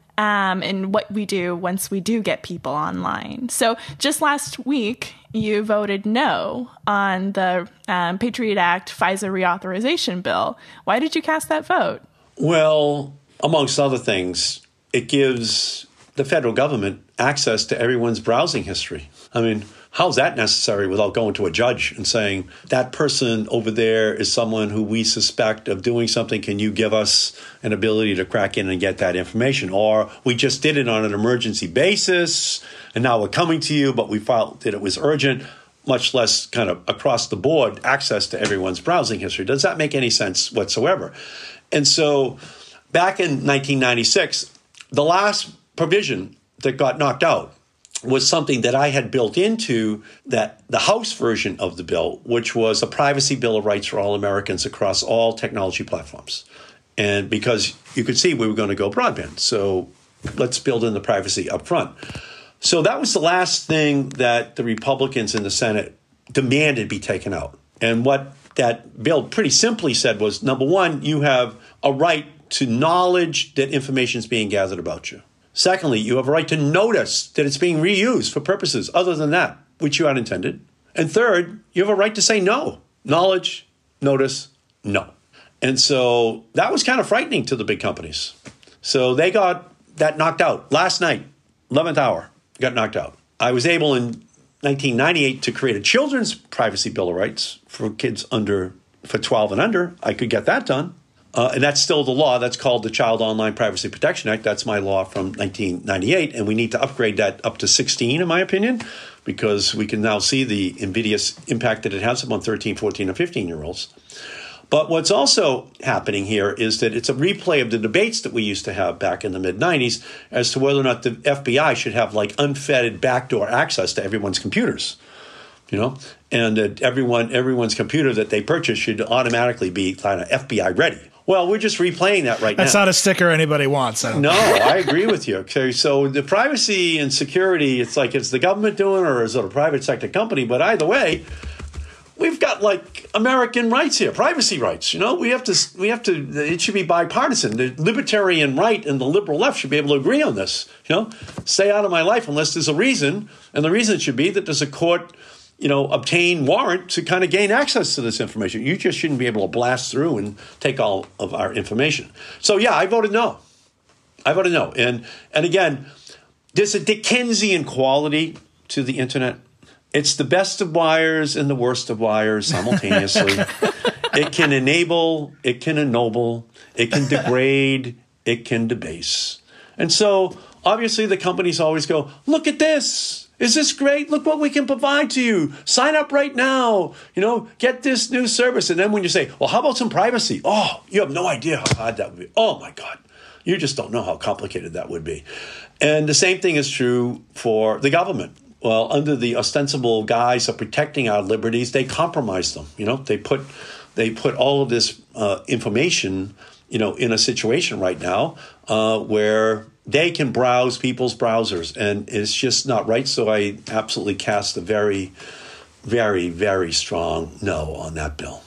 [SPEAKER 5] and what we do once we do get people online. So just last week, you voted no on the Patriot Act FISA reauthorization bill. Why did you cast that vote?
[SPEAKER 4] Well, amongst other things, it gives the federal government access to everyone's browsing history. I mean, how's that necessary without going to a judge and saying, that person over there is someone who we suspect of doing something. Can you give us an ability to crack in and get that information? Or we just did it on an emergency basis, and now we're coming to you, but we felt that it was urgent, much less kind of across the board access to everyone's browsing history. Does that make any sense whatsoever? And so back in 1996, the last provision that got knocked out was something that I had built into the House version of the bill, which was a privacy bill of rights for all Americans across all technology platforms. And because you could see we were going to go broadband, so let's build in the privacy up front. So that was the last thing that the Republicans in the Senate demanded be taken out. And what that bill pretty simply said was, number one, you have a right to knowledge that information is being gathered about you. Secondly, you have a right to notice that it's being reused for purposes other than that which you had intended. And third, you have a right to say no. Knowledge, notice, no. And so that was kind of frightening to the big companies. So they got that knocked out. Last night, 11th hour, got knocked out. I was able in 1998 to create a children's privacy bill of rights for kids for 12 and under. I could get that done. And that's still the law. That's called the Child Online Privacy Protection Act. That's my law from 1998. And we need to upgrade that up to 16, in my opinion, because we can now see the invidious impact that it has upon 13, 14, and 15-year-olds. But what's also happening here is that it's a replay of the debates that we used to have back in the mid-'90s as to whether or not the FBI should have unfettered backdoor access to everyone's computers. And that everyone's computer that they purchase should automatically be kind of FBI ready. Well, we're just replaying that right now.
[SPEAKER 3] That's not a sticker anybody wants.
[SPEAKER 4] No, I agree with you. Okay, so the privacy and security, it's like, is the government doing or is it a private sector company? But either way, we've got American rights here, privacy rights. We have to. It should be bipartisan. The libertarian right and the liberal left should be able to agree on this. Stay out of my life unless there's a reason, and the reason should be that there's a court obtain warrant to kind of gain access to this information. You just shouldn't be able to blast through and take all of our information. So, yeah, I voted no. And again, there's a Dickensian quality to the internet. It's the best of wires and the worst of wires simultaneously. It can enable, it can ennoble, it can degrade, it can debase. And so, obviously, the companies always go, look at this. Is this great? Look what we can provide to you. Sign up right now. Get this new service. And then when you say, well, how about some privacy? Oh, you have no idea how hard that would be. Oh, my God. You just don't know how complicated that would be. And the same thing is true for the government. well, under the ostensible guise of protecting our liberties, they compromise them. They put all of this information, in a situation right now where they can browse people's browsers, and it's just not right. So I absolutely cast a very, very, very strong no on that bill.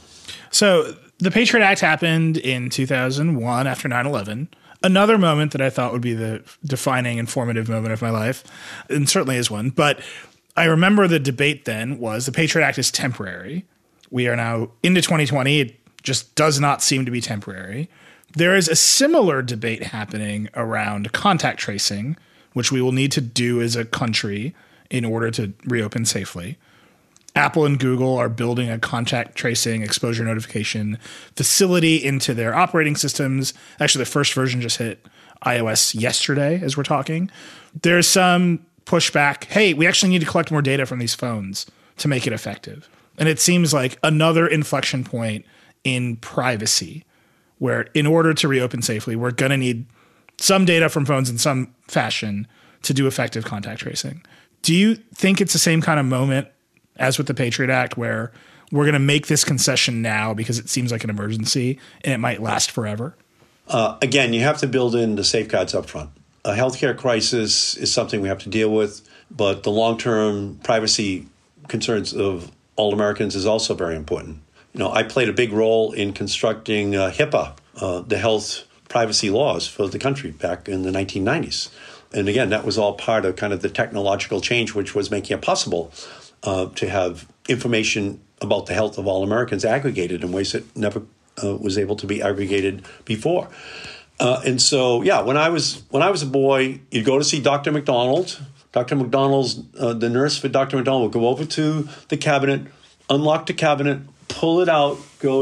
[SPEAKER 3] So the Patriot Act happened in 2001 after 9/11. Another moment that I thought would be the defining, informative moment of my life, and certainly is one. But I remember the debate then was the Patriot Act is temporary. We are now into 2020. It just does not seem to be temporary. There is a similar debate happening around contact tracing, which we will need to do as a country in order to reopen safely. Apple and Google are building a contact tracing exposure notification facility into their operating systems. Actually, the first version just hit iOS yesterday as we're talking. There's some pushback. Hey, we actually need to collect more data from these phones to make it effective. And it seems like another inflection point in privacy, where in order to reopen safely, we're going to need some data from phones in some fashion to do effective contact tracing. Do you think it's the same kind of moment as with the Patriot Act, where we're going to make this concession now because it seems like an emergency and it might last forever?
[SPEAKER 4] Again, you have to build in the safeguards up front. A healthcare crisis is something we have to deal with, but the long-term privacy concerns of all Americans is also very important. I played a big role in constructing HIPAA, the health privacy laws for the country back in the 1990s. And again, that was all part of kind of the technological change, which was making it possible to have information about the health of all Americans aggregated in ways that never was able to be aggregated before. And so, when I was a boy, you'd go to see Dr. McDonald. Dr. McDonald's, the nurse for Dr. McDonald would go over to the cabinet, unlock the cabinet, pull it out, go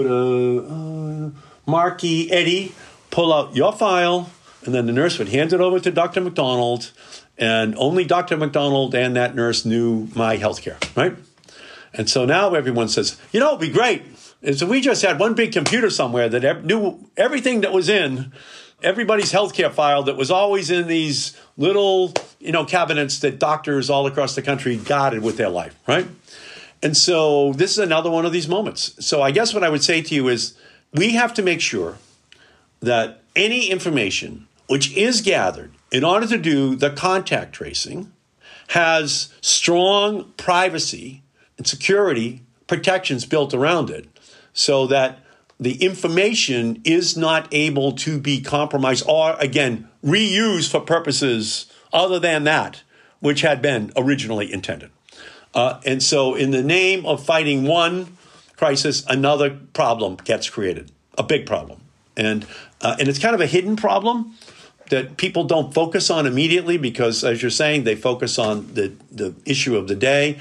[SPEAKER 4] to Marky, Eddie, pull out your file, and then the nurse would hand it over to Dr. McDonald. And only Dr. McDonald and that nurse knew my healthcare, right? And so now everyone says, it'd be great. And so we just had one big computer somewhere that knew everything that was in everybody's healthcare file that was always in these little, cabinets that doctors all across the country guarded with their life, right? And so this is another one of these moments. So I guess what I would say to you is we have to make sure that any information which is gathered in order to do the contact tracing has strong privacy and security protections built around it so that the information is not able to be compromised or, again, reused for purposes other than that which had been originally intended. And so in the name of fighting one crisis, another problem gets created, a big problem. And it's kind of a hidden problem that people don't focus on immediately because, as you're saying, they focus on the issue of the day.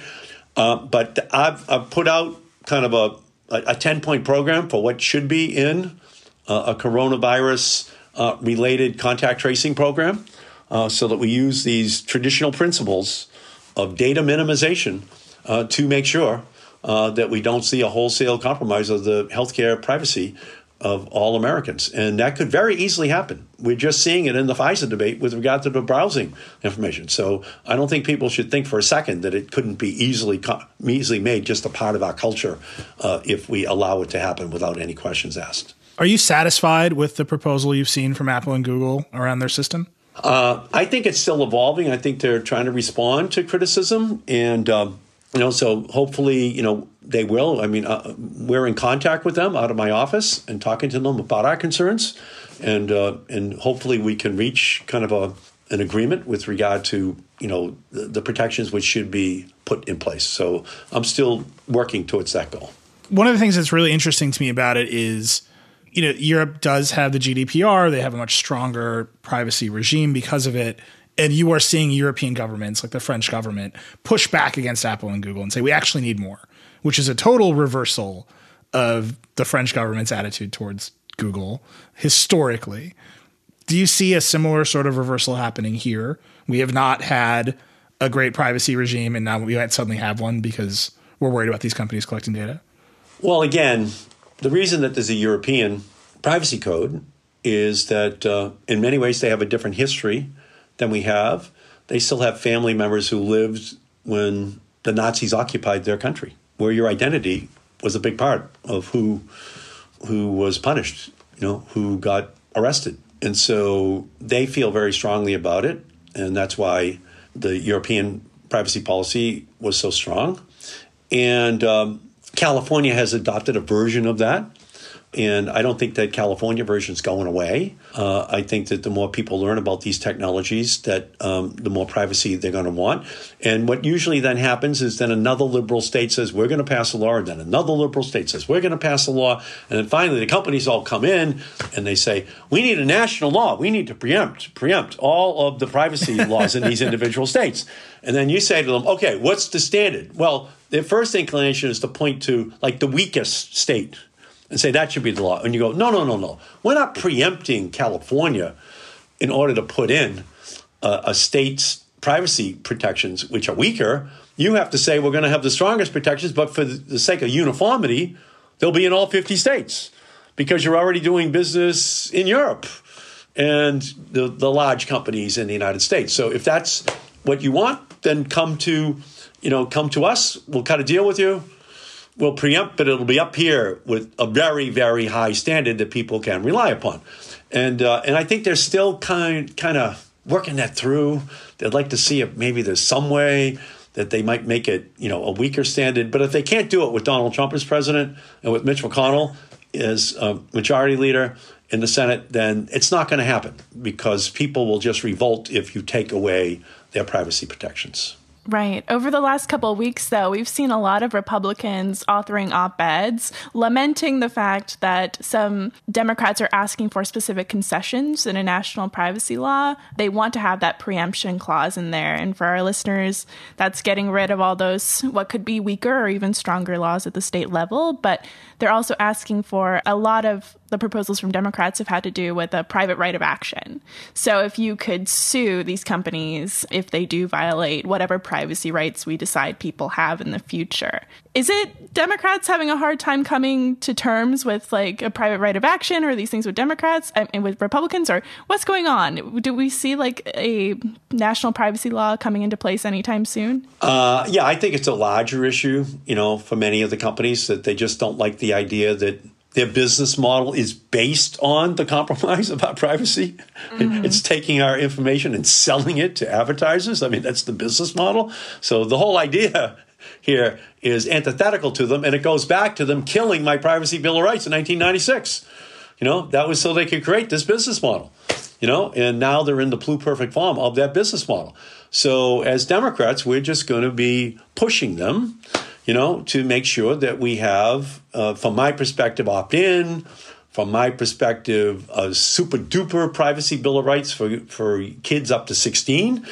[SPEAKER 4] But I've put out kind of a 10-point program for what should be in a coronavirus related contact tracing program so that we use these traditional principles of data minimization to make sure that we don't see a wholesale compromise of the healthcare privacy of all Americans. And that could very easily happen. We're just seeing it in the FISA debate with regard to the browsing information. So I don't think people should think for a second that it couldn't be easily made just a part of our culture if we allow it to happen without any questions asked.
[SPEAKER 3] Are you satisfied with the proposal you've seen from Apple and Google around their system?
[SPEAKER 4] I think it's still evolving. I think they're trying to respond to criticism. And, so hopefully, they will. I mean, we're in contact with them out of my office and talking to them about our concerns. And hopefully we can reach kind of an agreement with regard to, the protections which should be put in place. So I'm still working towards that goal.
[SPEAKER 3] One of the things that's really interesting to me about it is, Europe does have the GDPR. They have a much stronger privacy regime because of it. And you are seeing European governments, like the French government, push back against Apple and Google and say, we actually need more, which is a total reversal of the French government's attitude towards Google historically. Do you see a similar sort of reversal happening here? We have not had a great privacy regime, and now we might suddenly have one because we're worried about these companies collecting data?
[SPEAKER 4] Well, again, the reason that there's a European privacy code is that in many ways they have a different history than we have. They still have family members who lived when the Nazis occupied their country, where your identity was a big part of who was punished, who got arrested. And so they feel very strongly about it. And that's why the European privacy policy was so strong. And California has adopted a version of that. And I don't think that California version is going away. I think that the more people learn about these technologies, that the more privacy they're going to want. And what usually then happens is then another liberal state says, we're going to pass a law. And then another liberal state says, we're going to pass a law. And then finally the companies all come in and they say, we need a national law. We need to preempt all of the privacy laws in these individual states. And then you say to them, okay, what's the standard? Well, their first inclination is to point to like the weakest state and say that should be the law. And you go, no. We're not preempting California in order to put in a state's privacy protections, which are weaker. You have to say we're going to have the strongest protections, but for the sake of uniformity, they'll be in all 50 states because you're already doing business in Europe and the large companies in the United States. So if that's what you want, then come to us. We'll cut a deal with you. We'll preempt, but it'll be up here with a very, very high standard that people can rely upon. And I think they're still kind of working that through. They'd like to see if maybe there's some way that they might make it, a weaker standard. But if they can't do it with Donald Trump as president and with Mitch McConnell as majority leader in the Senate, then it's not going to happen because people will just revolt if you take away their privacy protections.
[SPEAKER 5] Right. Over the last couple of weeks, though, we've seen a lot of Republicans authoring op-eds lamenting the fact that some Democrats are asking for specific concessions in a national privacy law. They want to have that preemption clause in there. And for our listeners, that's getting rid of all those what could be weaker or even stronger laws at the state level. But they're also asking for a lot of the proposals from Democrats have had to do with a private right of action. So if you could sue these companies if they do violate whatever privacy rights we decide people have in the future. Is it Democrats having a hard time coming to terms with like a private right of action or these things with Democrats and with Republicans, or what's going on? Do we see like a national privacy law coming into place anytime soon?
[SPEAKER 4] Yeah, I think it's a larger issue, for many of the companies that they just don't like the idea that their business model is based on the compromise about privacy. Mm-hmm. It's taking our information and selling it to advertisers. I mean, that's the business model. So the whole idea here is antithetical to them, and it goes back to them killing my Privacy Bill of Rights in 1996. That was so they could create this business model, and now they're in the pluperfect form of that business model. So as Democrats, we're just going to be pushing them to make sure that we have, from my perspective, opt-in, from my perspective, a super-duper privacy bill of rights for kids up to 16,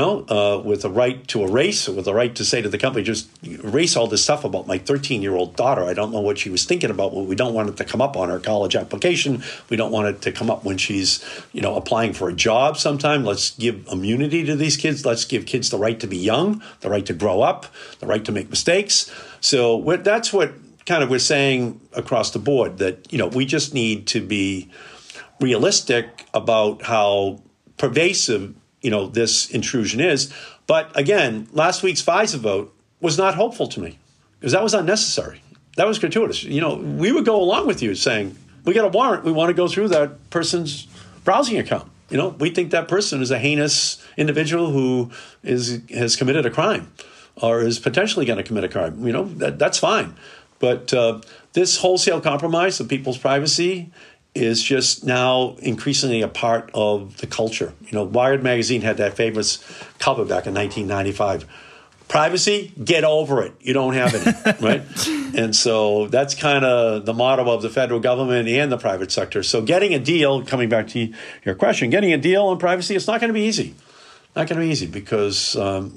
[SPEAKER 4] with a right to erase, or with a right to say to the company, just erase all this stuff about my 13-year-old daughter. I don't know what she was thinking about. We don't want it to come up on her college application. We don't want it to come up when she's, applying for a job sometime. Let's give immunity to these kids. Let's give kids the right to be young, the right to grow up, the right to make mistakes. So that's what kind of we're saying across the board, that, we just need to be realistic about how pervasive, this intrusion is. But again, last week's FISA vote was not hopeful to me because that was unnecessary. That was gratuitous. We would go along with you saying, we got a warrant. We want to go through that person's browsing account. We think that person is a heinous individual who has committed a crime or is potentially going to commit a crime. That's fine. But this wholesale compromise of people's privacy is just now increasingly a part of the culture. Wired magazine had that famous cover back in 1995. Privacy, get over it. You don't have any, right? And so that's kind of the motto of the federal government and the private sector. So getting a deal, coming back to your question, getting a deal on privacy, it's not going to be easy. Not going to be easy because,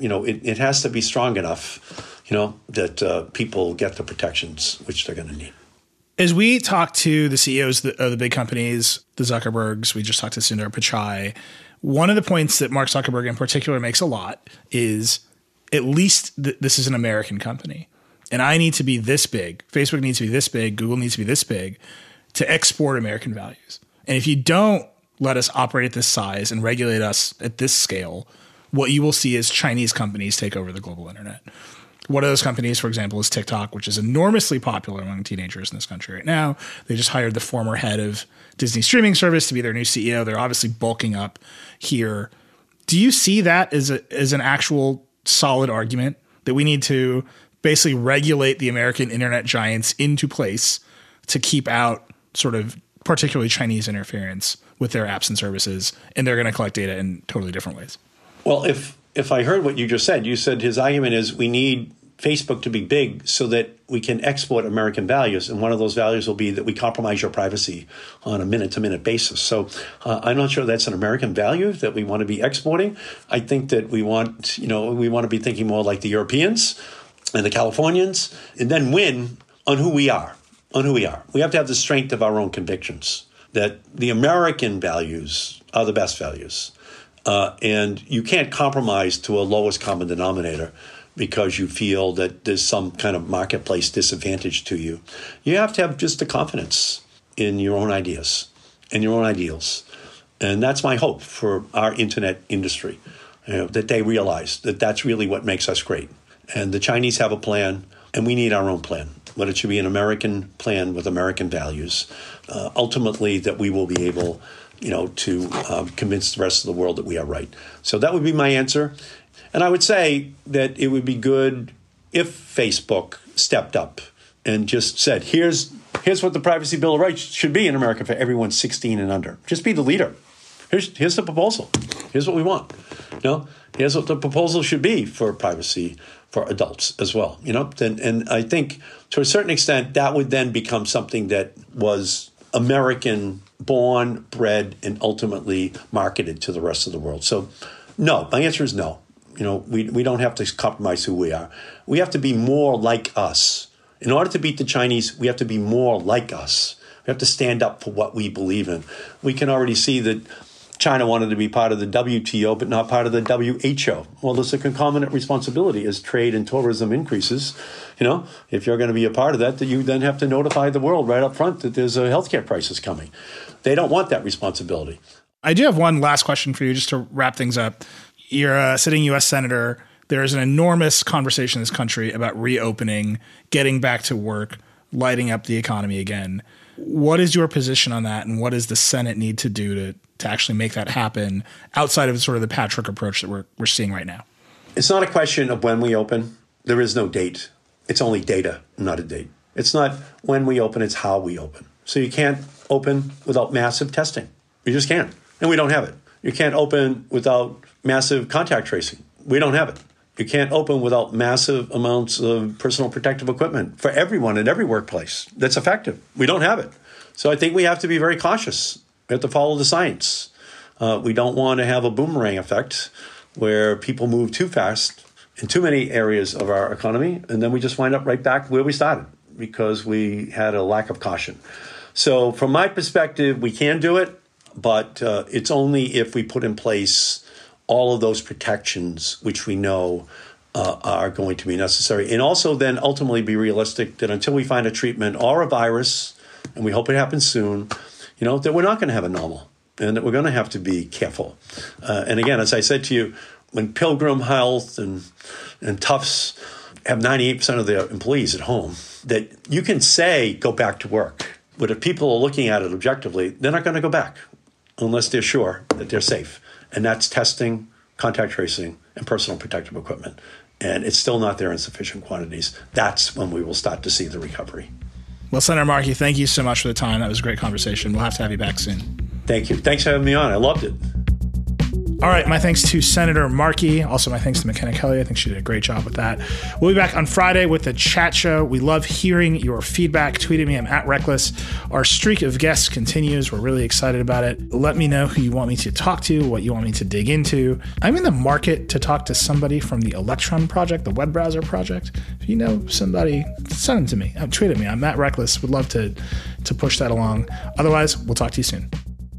[SPEAKER 4] it has to be strong enough that people get the protections which they're going to need.
[SPEAKER 3] As we talk to the CEOs of the big companies, the Zuckerbergs, we just talked to Sundar Pichai, one of the points that Mark Zuckerberg in particular makes a lot is at least this is an American company. And I need to be this big. Facebook needs to be this big. Google needs to be this big to export American values. And if you don't let us operate at this size and regulate us at this scale, what you will see is Chinese companies take over the global internet. One of those companies, for example, is TikTok, which is enormously popular among teenagers in this country right now. They just hired the former head of Disney streaming service to be their new CEO. They're obviously bulking up here. Do you see that as an actual solid argument that we need to basically regulate the American internet giants into place to keep out sort of particularly Chinese interference with their apps and services, and they're going to collect data in totally different ways?
[SPEAKER 4] Well, if I heard what you just said, you said his argument is we need Facebook to be big so that we can export American values. And one of those values will be that we compromise your privacy on a minute-to-minute basis. So I'm not sure that's an American value that we want to be exporting. I think that we want to be thinking more like the Europeans and the Californians, and then win on who we are. We have to have the strength of our own convictions, that the American values are the best values. And you can't compromise to a lowest common denominator because you feel that there's some kind of marketplace disadvantage to you. You have to have just the confidence in your own ideas and your own ideals. And that's my hope for our internet industry, that they realize that that's really what makes us great. And the Chinese have a plan, and we need our own plan. But it should be an American plan with American values. Ultimately, that we will be able to convince the rest of the world that we are right. So that would be my answer. And I would say that it would be good if Facebook stepped up and just said, here's what the Privacy Bill of Rights should be in America for everyone 16 and under. Just be the leader. Here's the proposal. Here's what we want. Here's what the proposal should be for privacy for adults as well. And I think to a certain extent that would then become something that was American born, bred, and ultimately marketed to the rest of the world. So no, my answer is no. We don't have to compromise who we are. We have to be more like us. In order to beat the Chinese, we have to be more like us. We have to stand up for what we believe in. We can already see that China wanted to be part of the WTO, but not part of the WHO. Well, there's a concomitant responsibility as trade and tourism increases. If you're going to be a part of that you then have to notify the world right up front that there's a healthcare crisis coming. They don't want that responsibility.
[SPEAKER 3] I do have one last question for you just to wrap things up. You're a sitting U.S. Senator. There is an enormous conversation in this country about reopening, getting back to work, lighting up the economy again. What is your position on that, and what does the Senate need to do to actually make that happen outside of sort of the patchwork approach that we're seeing right now?
[SPEAKER 4] It's not a question of when we open. There is no date. It's only data, not a date. It's not when we open, it's how we open. So you can't open without massive testing. You just can't. And we don't have it. You can't open without massive contact tracing. We don't have it. You can't open without massive amounts of personal protective equipment for everyone in every workplace that's effective. We don't have it. So I think we have to be very cautious. We have to follow the science. We don't want to have a boomerang effect where people move too fast in too many areas of our economy, and then we just wind up right back where we started because we had a lack of caution. So from my perspective, we can do it, but it's only if we put in place all of those protections which we know are going to be necessary. And also then ultimately be realistic that until we find a treatment or a virus, and we hope it happens soon, that we're not going to have a normal and that we're going to have to be careful. And again, as I said to you, when Pilgrim Health and Tufts have 98% of their employees at home, that you can say go back to work. But if people are looking at it objectively, they're not going to go back unless they're sure that they're safe. And that's testing, contact tracing, and personal protective equipment. And it's still not there in sufficient quantities. That's when we will start to see the recovery.
[SPEAKER 3] Well, Senator Markey, thank you so much for the time. That was a great conversation. We'll have to have you back soon.
[SPEAKER 4] Thank you. Thanks for having me on. I loved it.
[SPEAKER 3] All right, my thanks to Senator Markey. Also, my thanks to McKenna Kelly. I think she did a great job with that. We'll be back on Friday with the chat show. We love hearing your feedback. Tweet at me. I'm @Reckless. Our streak of guests continues. We're really excited about it. Let me know who you want me to talk to, what you want me to dig into. I'm in the market to talk to somebody from the Electron project, the web browser project. If you know somebody, send them to me. Tweet at me. I'm @Reckless. Would love to push that along. Otherwise, we'll talk to you soon.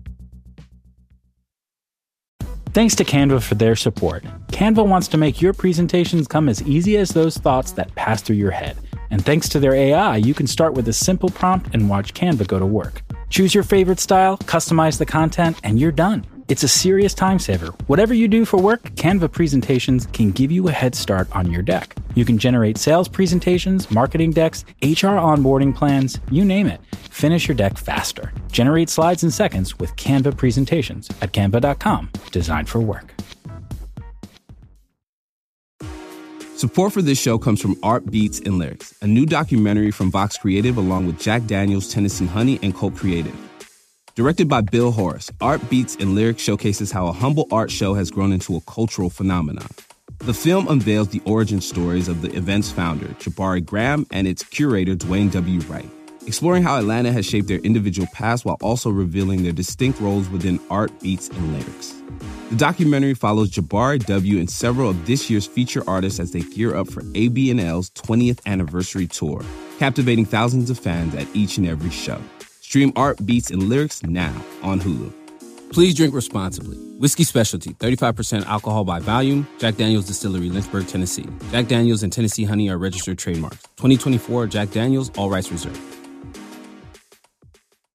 [SPEAKER 1] Thanks to Canva for their support. Canva wants to make your presentations come as easy as those thoughts that pass through your head. And thanks to their AI, you can start with a simple prompt and watch Canva go to work. Choose your favorite style, customize the content, and you're done. It's a serious time saver. Whatever you do for work, Canva presentations can give you a head start on your deck. You can generate sales presentations, marketing decks, HR onboarding plans, you name it. Finish your deck faster. Generate slides in seconds with Canva presentations at canva.com. Designed for work.
[SPEAKER 2] Support for this show comes from Art Beats and Lyrics, a new documentary from Vox Creative along with Jack Daniels, Tennessee Honey, and Colt Creative. Directed by Bill Horace, Art Beats and Lyrics showcases how a humble art show has grown into a cultural phenomenon. The film unveils the origin stories of the event's founder, Jabari Graham, and its curator, Dwayne W. Wright, exploring how Atlanta has shaped their individual paths while also revealing their distinct roles within Art Beats and Lyrics. The documentary follows Jabari W. and several of this year's feature artists as they gear up for AB&L's 20th anniversary tour, captivating thousands of fans at each and every show. Stream Art Beats and Lyrics now on Hulu. Please drink responsibly. Whiskey Specialty, 35% alcohol by volume. Jack Daniel's Distillery, Lynchburg, Tennessee. Jack Daniel's and Tennessee Honey are registered trademarks. 2024 Jack Daniel's, all rights reserved.